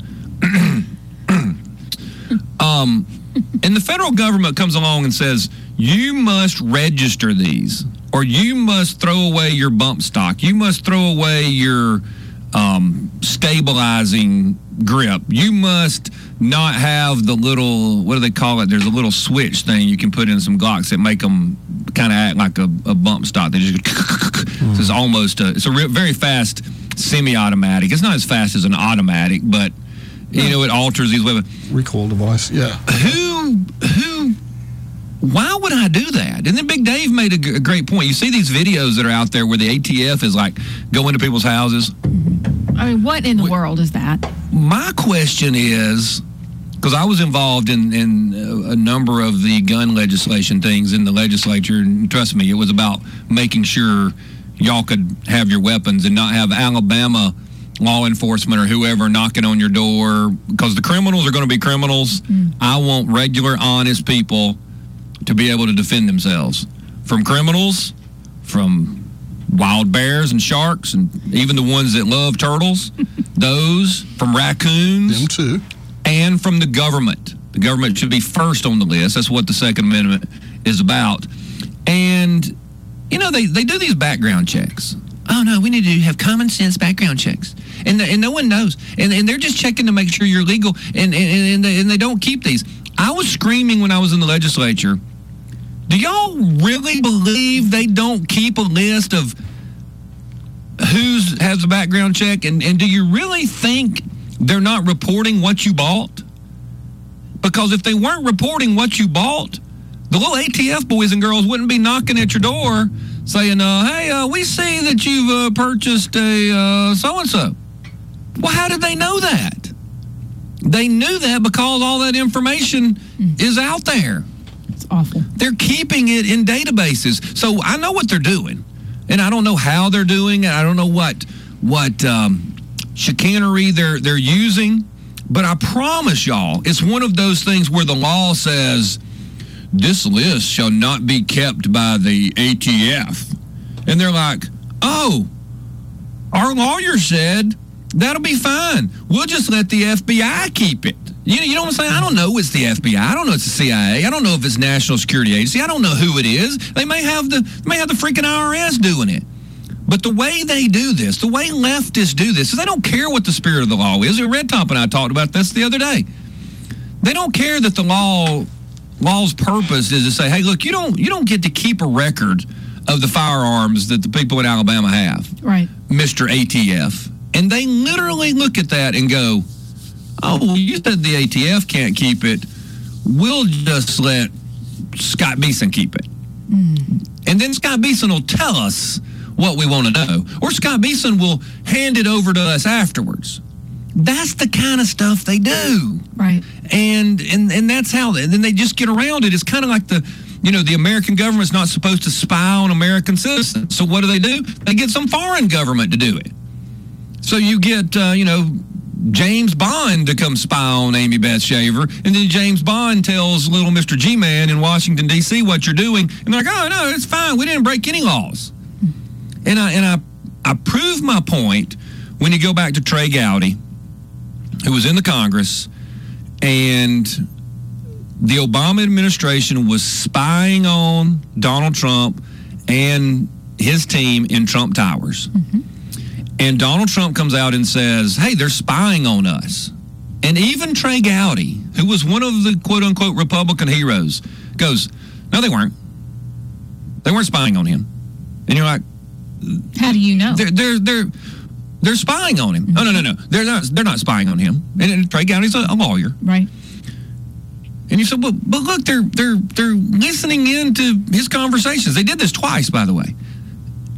um, and the federal government comes along and says, you must register these, or you must throw away your bump stock. You must throw away your um, stabilizing grip. You must not have the little, what do they call it? There's a little switch thing you can put in some Glocks that make them kind of act like a, a bump stock. They just mm. It's almost a, it's a re- very fast semi-automatic. It's not as fast as an automatic, but you yeah. know it alters these weapons. Recoil device, yeah. Who who? Why would I do that? And then Big Dave made a, g- a great point. You see these videos that are out there where the A T F is like going to people's houses. I mean, what in the world is that? My question is, because I was involved in, in a number of the gun legislation things in the legislature, and trust me, it was about making sure y'all could have your weapons and not have Alabama law enforcement or whoever knocking on your door, because the criminals are going to be criminals. Mm. I want regular, honest people to be able to defend themselves from criminals, from wild bears and sharks, and even the ones that love turtles, those, from raccoons. Them too. And from the government. The government should be first on the list. That's what the Second Amendment is about. And, you know, they, they do these background checks. Oh, no, we need to have common sense background checks. And the, and no one knows. And and they're just checking to make sure you're legal, and, and, and, they, and they don't keep these. I was screaming when I was in the legislature, do y'all really believe they don't keep a list of who has a background check? And, and do you really think they're not reporting what you bought? Because if they weren't reporting what you bought, the little A T F boys and girls wouldn't be knocking at your door saying, uh, hey, uh, we see that you've uh, purchased a uh, so-and-so. Well, how did they know that? They knew that because all that information mm. is out there. It's awful. They're keeping it in databases. So I know what they're doing, and I don't know how they're doing it. I don't know what what um, chicanery they're they're using, but I promise y'all, it's one of those things where the law says this list shall not be kept by the A T F, and they're like, oh, our lawyer said that'll be fine. We'll just let the F B I keep it. You know, you know what I'm saying? I don't know it's the F B I. I don't know it's the C I A. I don't know if it's National Security Agency. I don't know who it is. They may have the may have the freaking I R S doing it. But the way they do this, the way leftists do this, is they don't care what the spirit of the law is. Red Top and I talked about this the other day. They don't care that the law law's purpose is to say, hey, look, you don't you don't get to keep a record of the firearms that the people in Alabama have. Right. Mister A T F. And they literally look at that and go, oh, well, you said the A T F can't keep it. We'll just let Scott Beeson keep it. Mm. And then Scott Beeson will tell us what we want to know. Or Scott Beeson will hand it over to us afterwards. That's the kind of stuff they do. Right. And and, and that's how, and then they just get around it. It's kind of like the, you know, the American government's not supposed to spy on American citizens. So what do they do? They get some foreign government to do it. So you get, uh, you know, James Bond to come spy on Amy Beth Shaver, and then James Bond tells little Mister G-Man in Washington, D C what you're doing, and they're like, oh, no, it's fine. We didn't break any laws. And I and I, I proved my point when you go back to Trey Gowdy, who was in the Congress, and the Obama administration was spying on Donald Trump and his team in Trump Towers. Mm-hmm. And Donald Trump comes out and says, hey, they're spying on us. And even Trey Gowdy, who was one of the quote-unquote Republican heroes, goes, no, they weren't. They weren't spying on him. And you're like, how do you know? They're they're they're, they're spying on him. Mm-hmm. Oh, no, no, no. They're not They're not spying on him. And, and Trey Gowdy's a, a lawyer. Right. And you said, well, but look, they're they're they're listening in to his conversations. They did this twice, by the way.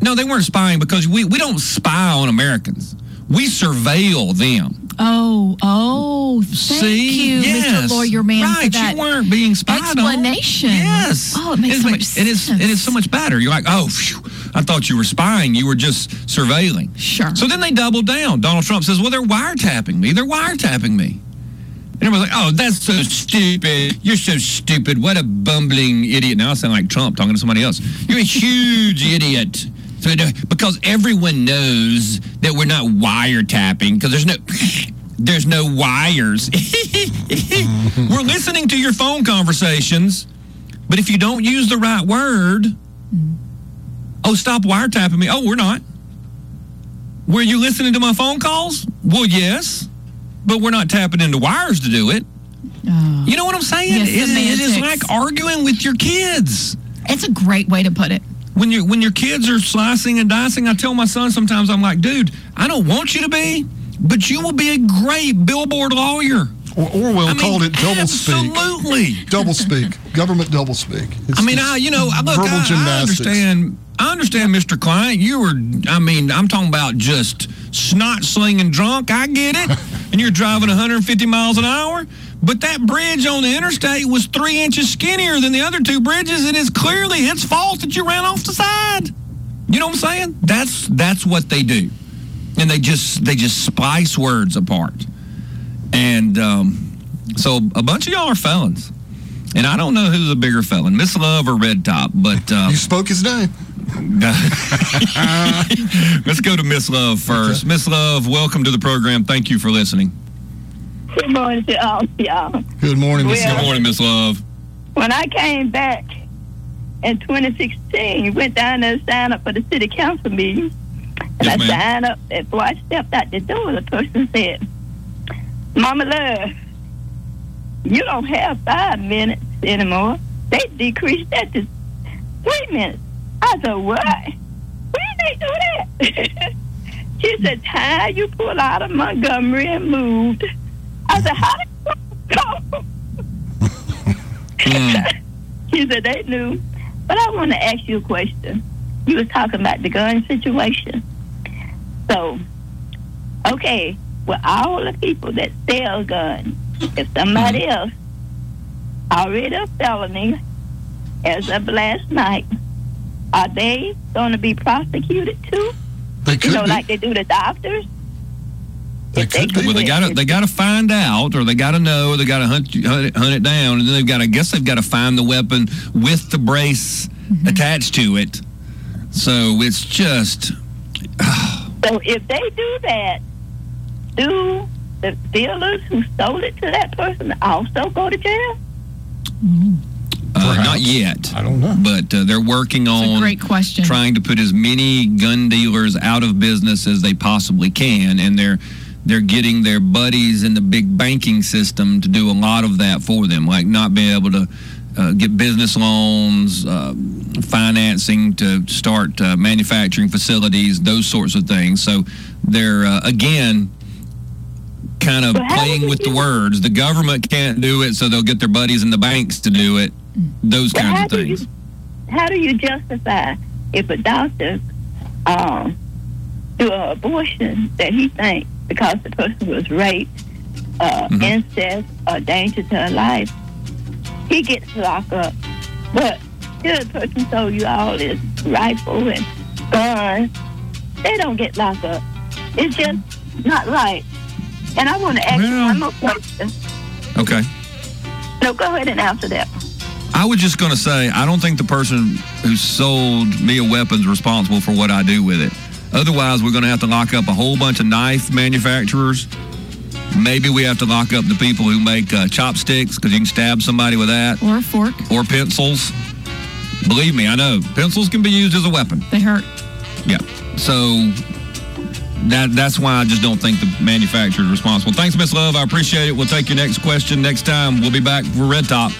No, they weren't spying because we, we don't spy on Americans. We surveil them. Oh, oh, thank See? you, Yes. Mister Lawyer Man, Right, for that you weren't being spied on. explanation. Yes. Oh, it makes and so it much makes- sense. and it's, and it's so much better. You're like, oh, phew, I thought you were spying. You were just surveilling. Sure. So then they doubled down. Donald Trump says, well, they're wiretapping me. They're wiretapping me. And everyone's like, oh, that's so stupid. You're so stupid. What a bumbling idiot. Now I sound like Trump talking to somebody else. You're a huge idiot. So, because everyone knows that we're not wiretapping because there's no... There's no wires. We're listening to your phone conversations, but if you don't use the right word, oh, stop wiretapping me. Oh, we're not. Were you listening to my phone calls? Well, yes, but we're not tapping into wires to do it. Oh. You know what I'm saying? Yes, it, it is semantics. like arguing with your kids. It's a great way to put it. When you when your kids are slicing and dicing, I tell my son sometimes, I'm like, dude, I don't want you to be, but you will be a great billboard lawyer. Or, Orwell I mean, called it double speak. Absolutely. Double speak. Government double speak. It's I mean, just I, you know, I- look, verbal I, I gymnastics. understand. I understand, Mister Client. You were, I mean, I'm talking about just snot slinging drunk. I get it. And you're driving one hundred fifty miles an hour. But that bridge on the interstate was three inches skinnier than the other two bridges, and it's clearly its fault that you ran off the side. You know what I'm saying? That's that's what they do, and they just they just splice words apart. And um, so a bunch of y'all are felons. And I don't know who's a bigger felon, Miss Love or Red Top, but... Um, you spoke his name. Let's go to Miss Love first. Miss Love, welcome to the program. Thank you for listening. Good morning to all y'all. Good morning, Miss Well, Good morning, Miss Love. When I came back in twenty sixteen, went down there to sign up for the city council meeting. And Yes, I ma'am. signed up. And before I stepped out the door, the person said, Mama Love, you don't have five minutes anymore. They decreased that to three minutes. I said, what? When they do that? She said, time you pull out of Montgomery and moved. I said, how did you go? She said, they knew. But I want to ask you a question. You was talking about the gun situation. So, okay, with all the people that sell guns, if somebody else already a felony as of last night, are they going to be prosecuted too? They could you know, be. like they do the doctors? They could be. Well, they got to they got to find out, or they got to know, or they got to hunt, hunt it, hunt it down, and then they've got to. I guess they've got to find the weapon with the brace attached to it. So it's just. So if they do that, do the dealers who sold it to that person also go to jail? Uh, not yet. I don't know. But uh, they're working on great question. trying to put as many gun dealers out of business as they possibly can, and they're they're getting their buddies in the big banking system to do a lot of that for them, like not being able to uh, get business loans, uh, financing to start uh, manufacturing facilities, those sorts of things. So they're uh, again kind of But how playing would with the you- words. The government can't do it, so they'll get their buddies in the banks to do it. Those But kinds how of do you- things. How do you justify if a doctor um, do an abortion that he thinks because the person was raped, uh, Mm-hmm. incest, or danger to her life, he gets locked up. But the other person sold you all this rifle and guns, they don't get locked up. It's just not right. And I want to ask you one more question. Okay. No, go ahead and answer that one. I was just going to say, I don't think the person who sold me a weapon's responsible for what I do with it. Otherwise, we're going to have to lock up a whole bunch of knife manufacturers. Maybe we have to lock up the people who make uh, chopsticks because you can stab somebody with that. Or a fork. Or pencils. Believe me, I know. Pencils can be used as a weapon. They hurt. Yeah. So that that's why I just don't think the manufacturer is responsible. Thanks, Miss Love. I appreciate it. We'll take your next question next time. We'll be back for Red Top.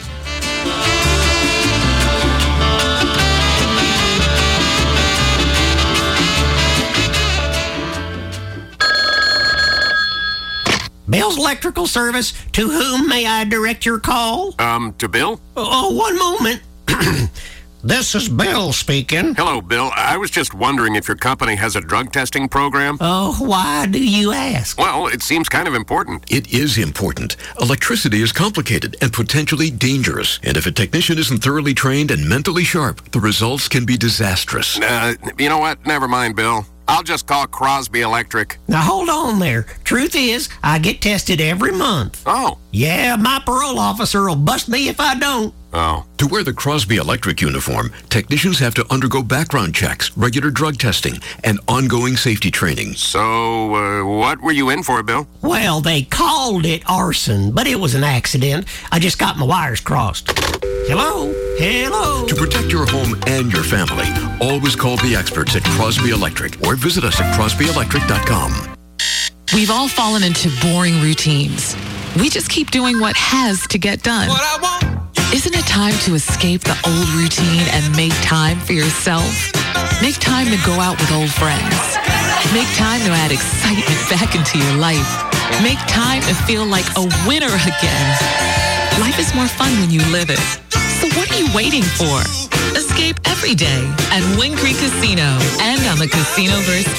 Bill's Electrical Service, to whom may I direct your call? Um, to Bill? Oh, one moment. This is Bill speaking. Hello, Bill. I was just wondering if your company has a drug testing program. Oh, why do you ask? Well, it seems kind of important. It is important. Electricity is complicated and potentially dangerous. And if a technician isn't thoroughly trained and mentally sharp, the results can be disastrous. Uh, you know what? Never mind, Bill. I'll just call Crosby Electric. Now, hold on there. Truth is, I get tested every month. Oh. Yeah, my parole officer will bust me if I don't. Oh. To wear the Crosby Electric uniform, technicians have to undergo background checks, regular drug testing, and ongoing safety training. So, uh, what were you in for, Bill? Well, they called it arson, but it was an accident. I just got my wires crossed. Hello? Hello? To protect your home and your family, always call the experts at Crosby Electric or visit us at crosby electric dot com. We've all fallen into boring routines. We just keep doing what has to get done. What I want. Isn't it time to escape the old routine and make time for yourself? Make time to go out with old friends. Make time to add excitement back into your life. Make time to feel like a winner again. Life is more fun when you live it. So what are you waiting for? Escape every day at Wind Creek Casino and on the Casinoverse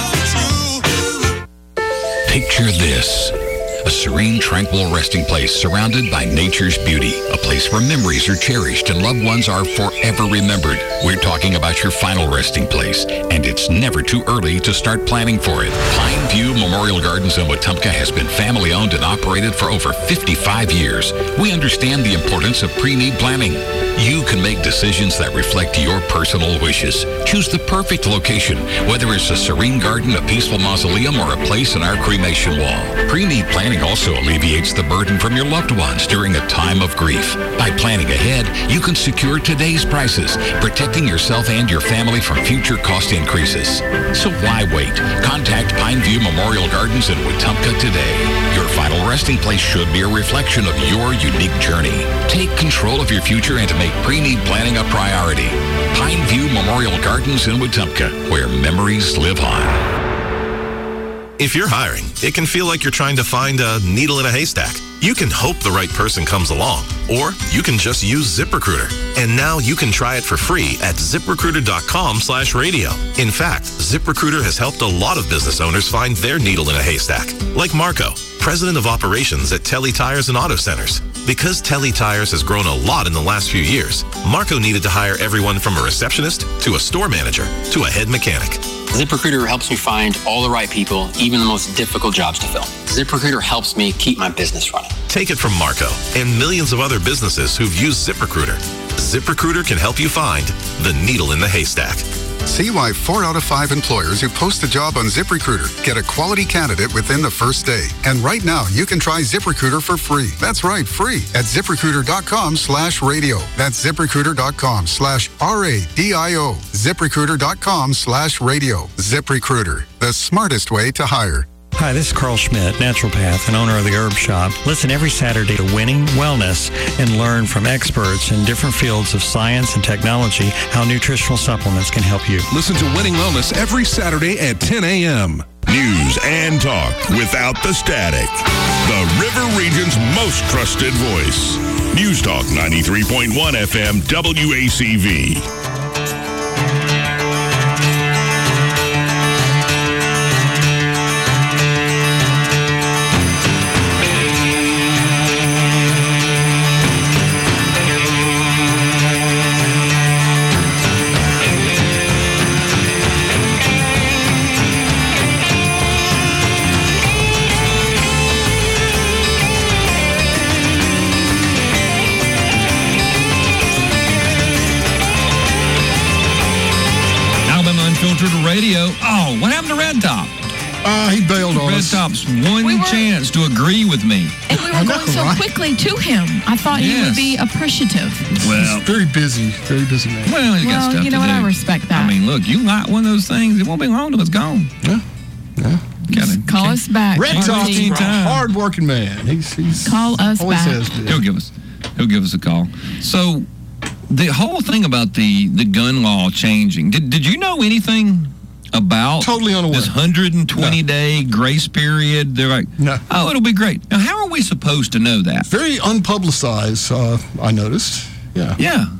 app. Picture this. A serene, tranquil resting place surrounded by nature's beauty. A place where memories are cherished and loved ones are forever remembered. We're talking about your final resting place, and it's never too early to start planning for it. Pine View Memorial Gardens in Wetumpka has been family owned and operated for over fifty-five years. We understand the importance of pre-need planning. You can make decisions that reflect your personal wishes. Choose the perfect location, whether it's a serene garden, a peaceful mausoleum, or a place in our cremation wall. Pre-need planning also alleviates the burden from your loved ones during a time of grief. By planning ahead, you can secure today's prices, protecting yourself and your family from future cost increases. So why wait? Contact Pineview Memorial Gardens in Wetumpka today. Your final resting place should be a reflection of your unique journey. Take control of your future and to make pre-need planning a priority. Pineview Memorial Gardens in Wetumpka, where memories live on. If you're hiring, it can feel like you're trying to find a needle in a haystack. You can hope the right person comes along, or you can just use ZipRecruiter. And now you can try it for free at ZipRecruiter.com slash radio. In fact, ZipRecruiter has helped a lot of business owners find their needle in a haystack, like Marco, president of operations at Telly Tires and Auto Centers. Because Telly Tires has grown a lot in the last few years, Marco needed to hire everyone from a receptionist to a store manager to a head mechanic. ZipRecruiter helps me find all the right people, even the most difficult jobs to fill. ZipRecruiter helps me keep my business running. Take it from Marco and millions of other businesses who've used ZipRecruiter. ZipRecruiter can help you find the needle in the haystack. See why four out of five employers who post a job on ZipRecruiter get a quality candidate within the first day. And right now, you can try ZipRecruiter for free. That's right, free at ZipRecruiter.com slash radio. That's ZipRecruiter.com slash R-A-D-I-O. ZipRecruiter.com slash radio. ZipRecruiter, the smartest way to hire. Hi, this is Carl Schmidt, naturopath and owner of the Herb Shop. Listen every Saturday to Winning Wellness and learn from experts in different fields of science and technology how nutritional supplements can help you. Listen to Winning Wellness every Saturday at ten a.m. News and talk without the static. The River Region's most trusted voice. News Talk ninety-three point one F M W A C V. Radio. Oh, what happened to Red Top? Uh, he bailed on Red us. Top's one We were- chance to agree with me. And we were going so quickly to him. I thought he would Yes. be appreciative. Well, very busy, very busy man. Well, he's got Well, stuff you know to what? do. I respect that. I mean, look, you like one of those things, it won't be long till it's gone. Yeah, yeah. Gotta, Call us back. Red Top's Marty. a hard-working man. He's, he's Call us always back. has been. He'll give us, he'll give us a call. So, the whole thing about the the gun law changing. Did did you know anything about totally unaware. This one hundred twenty no. day grace period? They're like, no. Oh, it'll be great. Now, how are we supposed to know that? Very unpublicized. Uh, I noticed. Yeah. Yeah.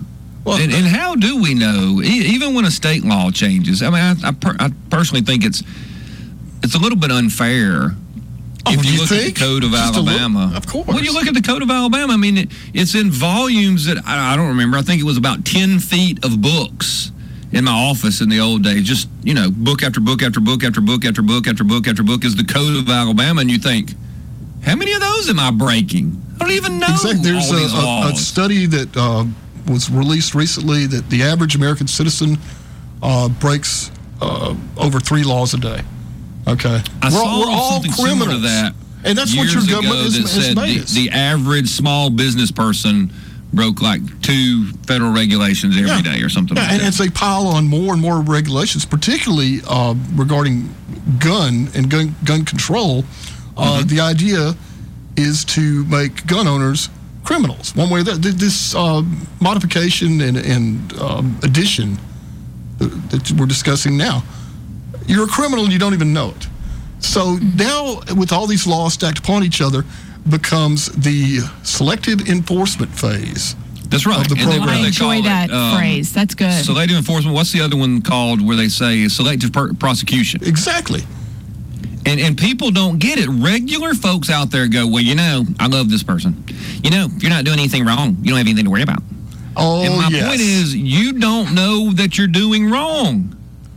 and, and how do we know, e- even when a state law changes? I mean, I, I, per, I personally think it's it's a little bit unfair. Oh, if you, you look think? at the Code of Just a Alabama, little- of course. When you look at the Code of Alabama, I mean, it, it's in volumes that I, I don't remember. I think it was about ten feet of books in my office in the old days. Just, you know, book after book after book after book after book after book after book is the Code of Alabama, and you think, how many of those am I breaking? I don't even know. Exactly. There's all a, these a, a laws. study that uh, was released recently that the average American citizen uh, breaks uh, over three laws a day. Okay. I we're, saw we're all something similar criminals. to that. And that's what years your government ago has, that has said made the, us. the average small business person broke like two federal regulations every Yeah. day or something Yeah, like and that. as they pile on more and more regulations, particularly uh, regarding gun and gun gun control, uh, Mm-hmm. the idea is to make gun owners criminals. One way that this uh, modification and, and um, addition that we're discussing now, you're a criminal and you don't even know it. So now, with all these laws stacked upon each other, becomes the selective enforcement phase. That's right. Of the And then program. what do I they enjoy call it? that Um, phrase. That's good. Selective enforcement. What's the other one called where they say selective per- prosecution? Exactly. And and people don't get it. Regular folks out there go, well, you know, I love this person. You know, if you're not doing anything wrong, you don't have anything to worry about. Oh, and my yes. point is, you don't know that you're doing wrong.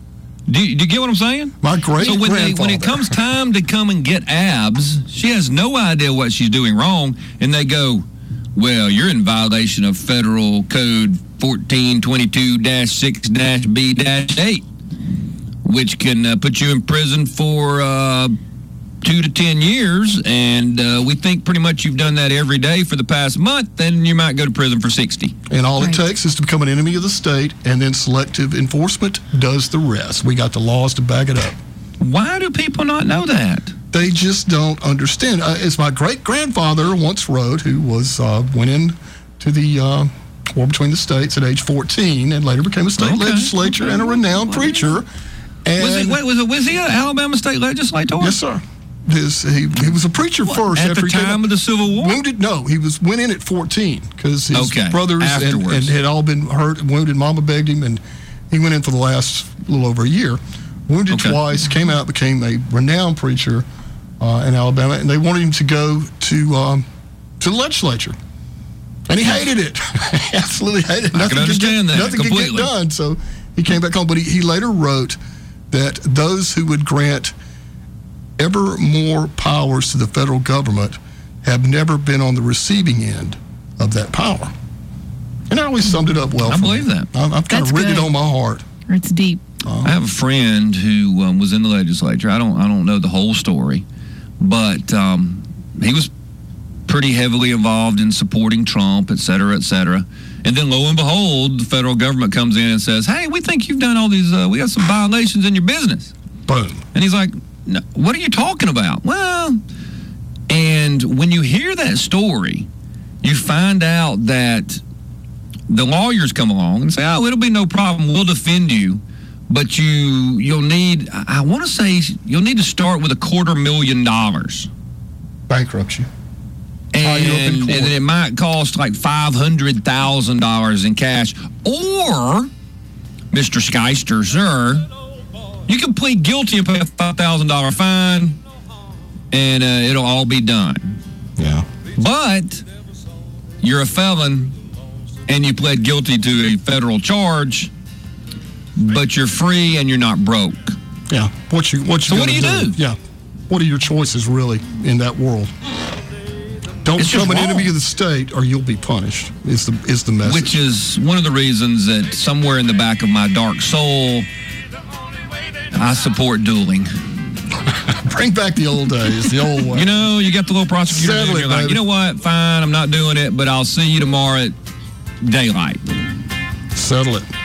Do you, do you get what I'm saying? My great So when they, when it grandfather. comes time to come and get abs, she has no idea what she's doing wrong, and they go, well, you're in violation of Federal Code fourteen twenty-two dash six dash B dash eight, which can uh, put you in prison for uh, two to ten years, and uh, we think pretty much you've done that every day for the past month, then you might go to prison for sixty. And all it takes is to become an enemy of the state, and then selective enforcement does the rest. We got the laws to back it up. Why do people not know that? They just don't understand. Uh, as my great-grandfather once wrote, who was uh, went in to the uh, war between the states at age fourteen and later became a state Okay. legislature and a renowned preacher. And Was, it, wait, was, it, was he an Alabama state legislator? Yes, sir. His, he, he was a preacher What, first. at after the he came time up- of the Civil War? Wounded? No, he was went in at fourteen because his Okay, brothers and, afterwards. and had all been hurt and wounded. Mama begged him, and he went in for the last little over a year. Wounded Okay. twice, came out, became a renowned preacher uh, in Alabama, and they wanted him to go to um, to the legislature, and he hated it. He absolutely hated it. I can could understand get, that Nothing could completely. get done, so he came back home. But he, he later wrote that those who would grant ever more powers to the federal government have never been on the receiving end of that power. And I always summed it up well. I for believe me. that. I- I've kind That's of written good. it on my heart. It's deep. I have a friend who um, was in the legislature. I don't I don't know the whole story, but um, he was pretty heavily involved in supporting Trump, et cetera, et cetera. And then lo and behold, the federal government comes in and says, hey, we think you've done all these, uh, we got some violations in your business. Boom. And he's like, no, what are you talking about? Well, and when you hear that story, you find out that the lawyers come along and say, oh, it'll be no problem. We'll defend you. But you, you'll need, I, I want to say, you'll need to start with a quarter million dollars. Bankrupt you. And, you up in and court. then it might cost like five hundred thousand dollars in cash. Or, Mister Skeister, sir, you can plead guilty and pay a five thousand dollars fine, and uh, it'll all be done. Yeah. But you're a felon, and you pled guilty to a federal charge, but you're free and you're not broke. Yeah. What you what you So what do you gonna do? Yeah. What are your choices really in that world? Don't It's just become an wrong. enemy of the state, or you'll be punished. Is the is the message? Which is one of the reasons that somewhere in the back of my dark soul, I support dueling. Bring back the old days, the old way. You know, you got the little prosecutor Settle and it, you're like, baby. you know what, fine, I'm not doing it, but I'll see you tomorrow at daylight. Settle it.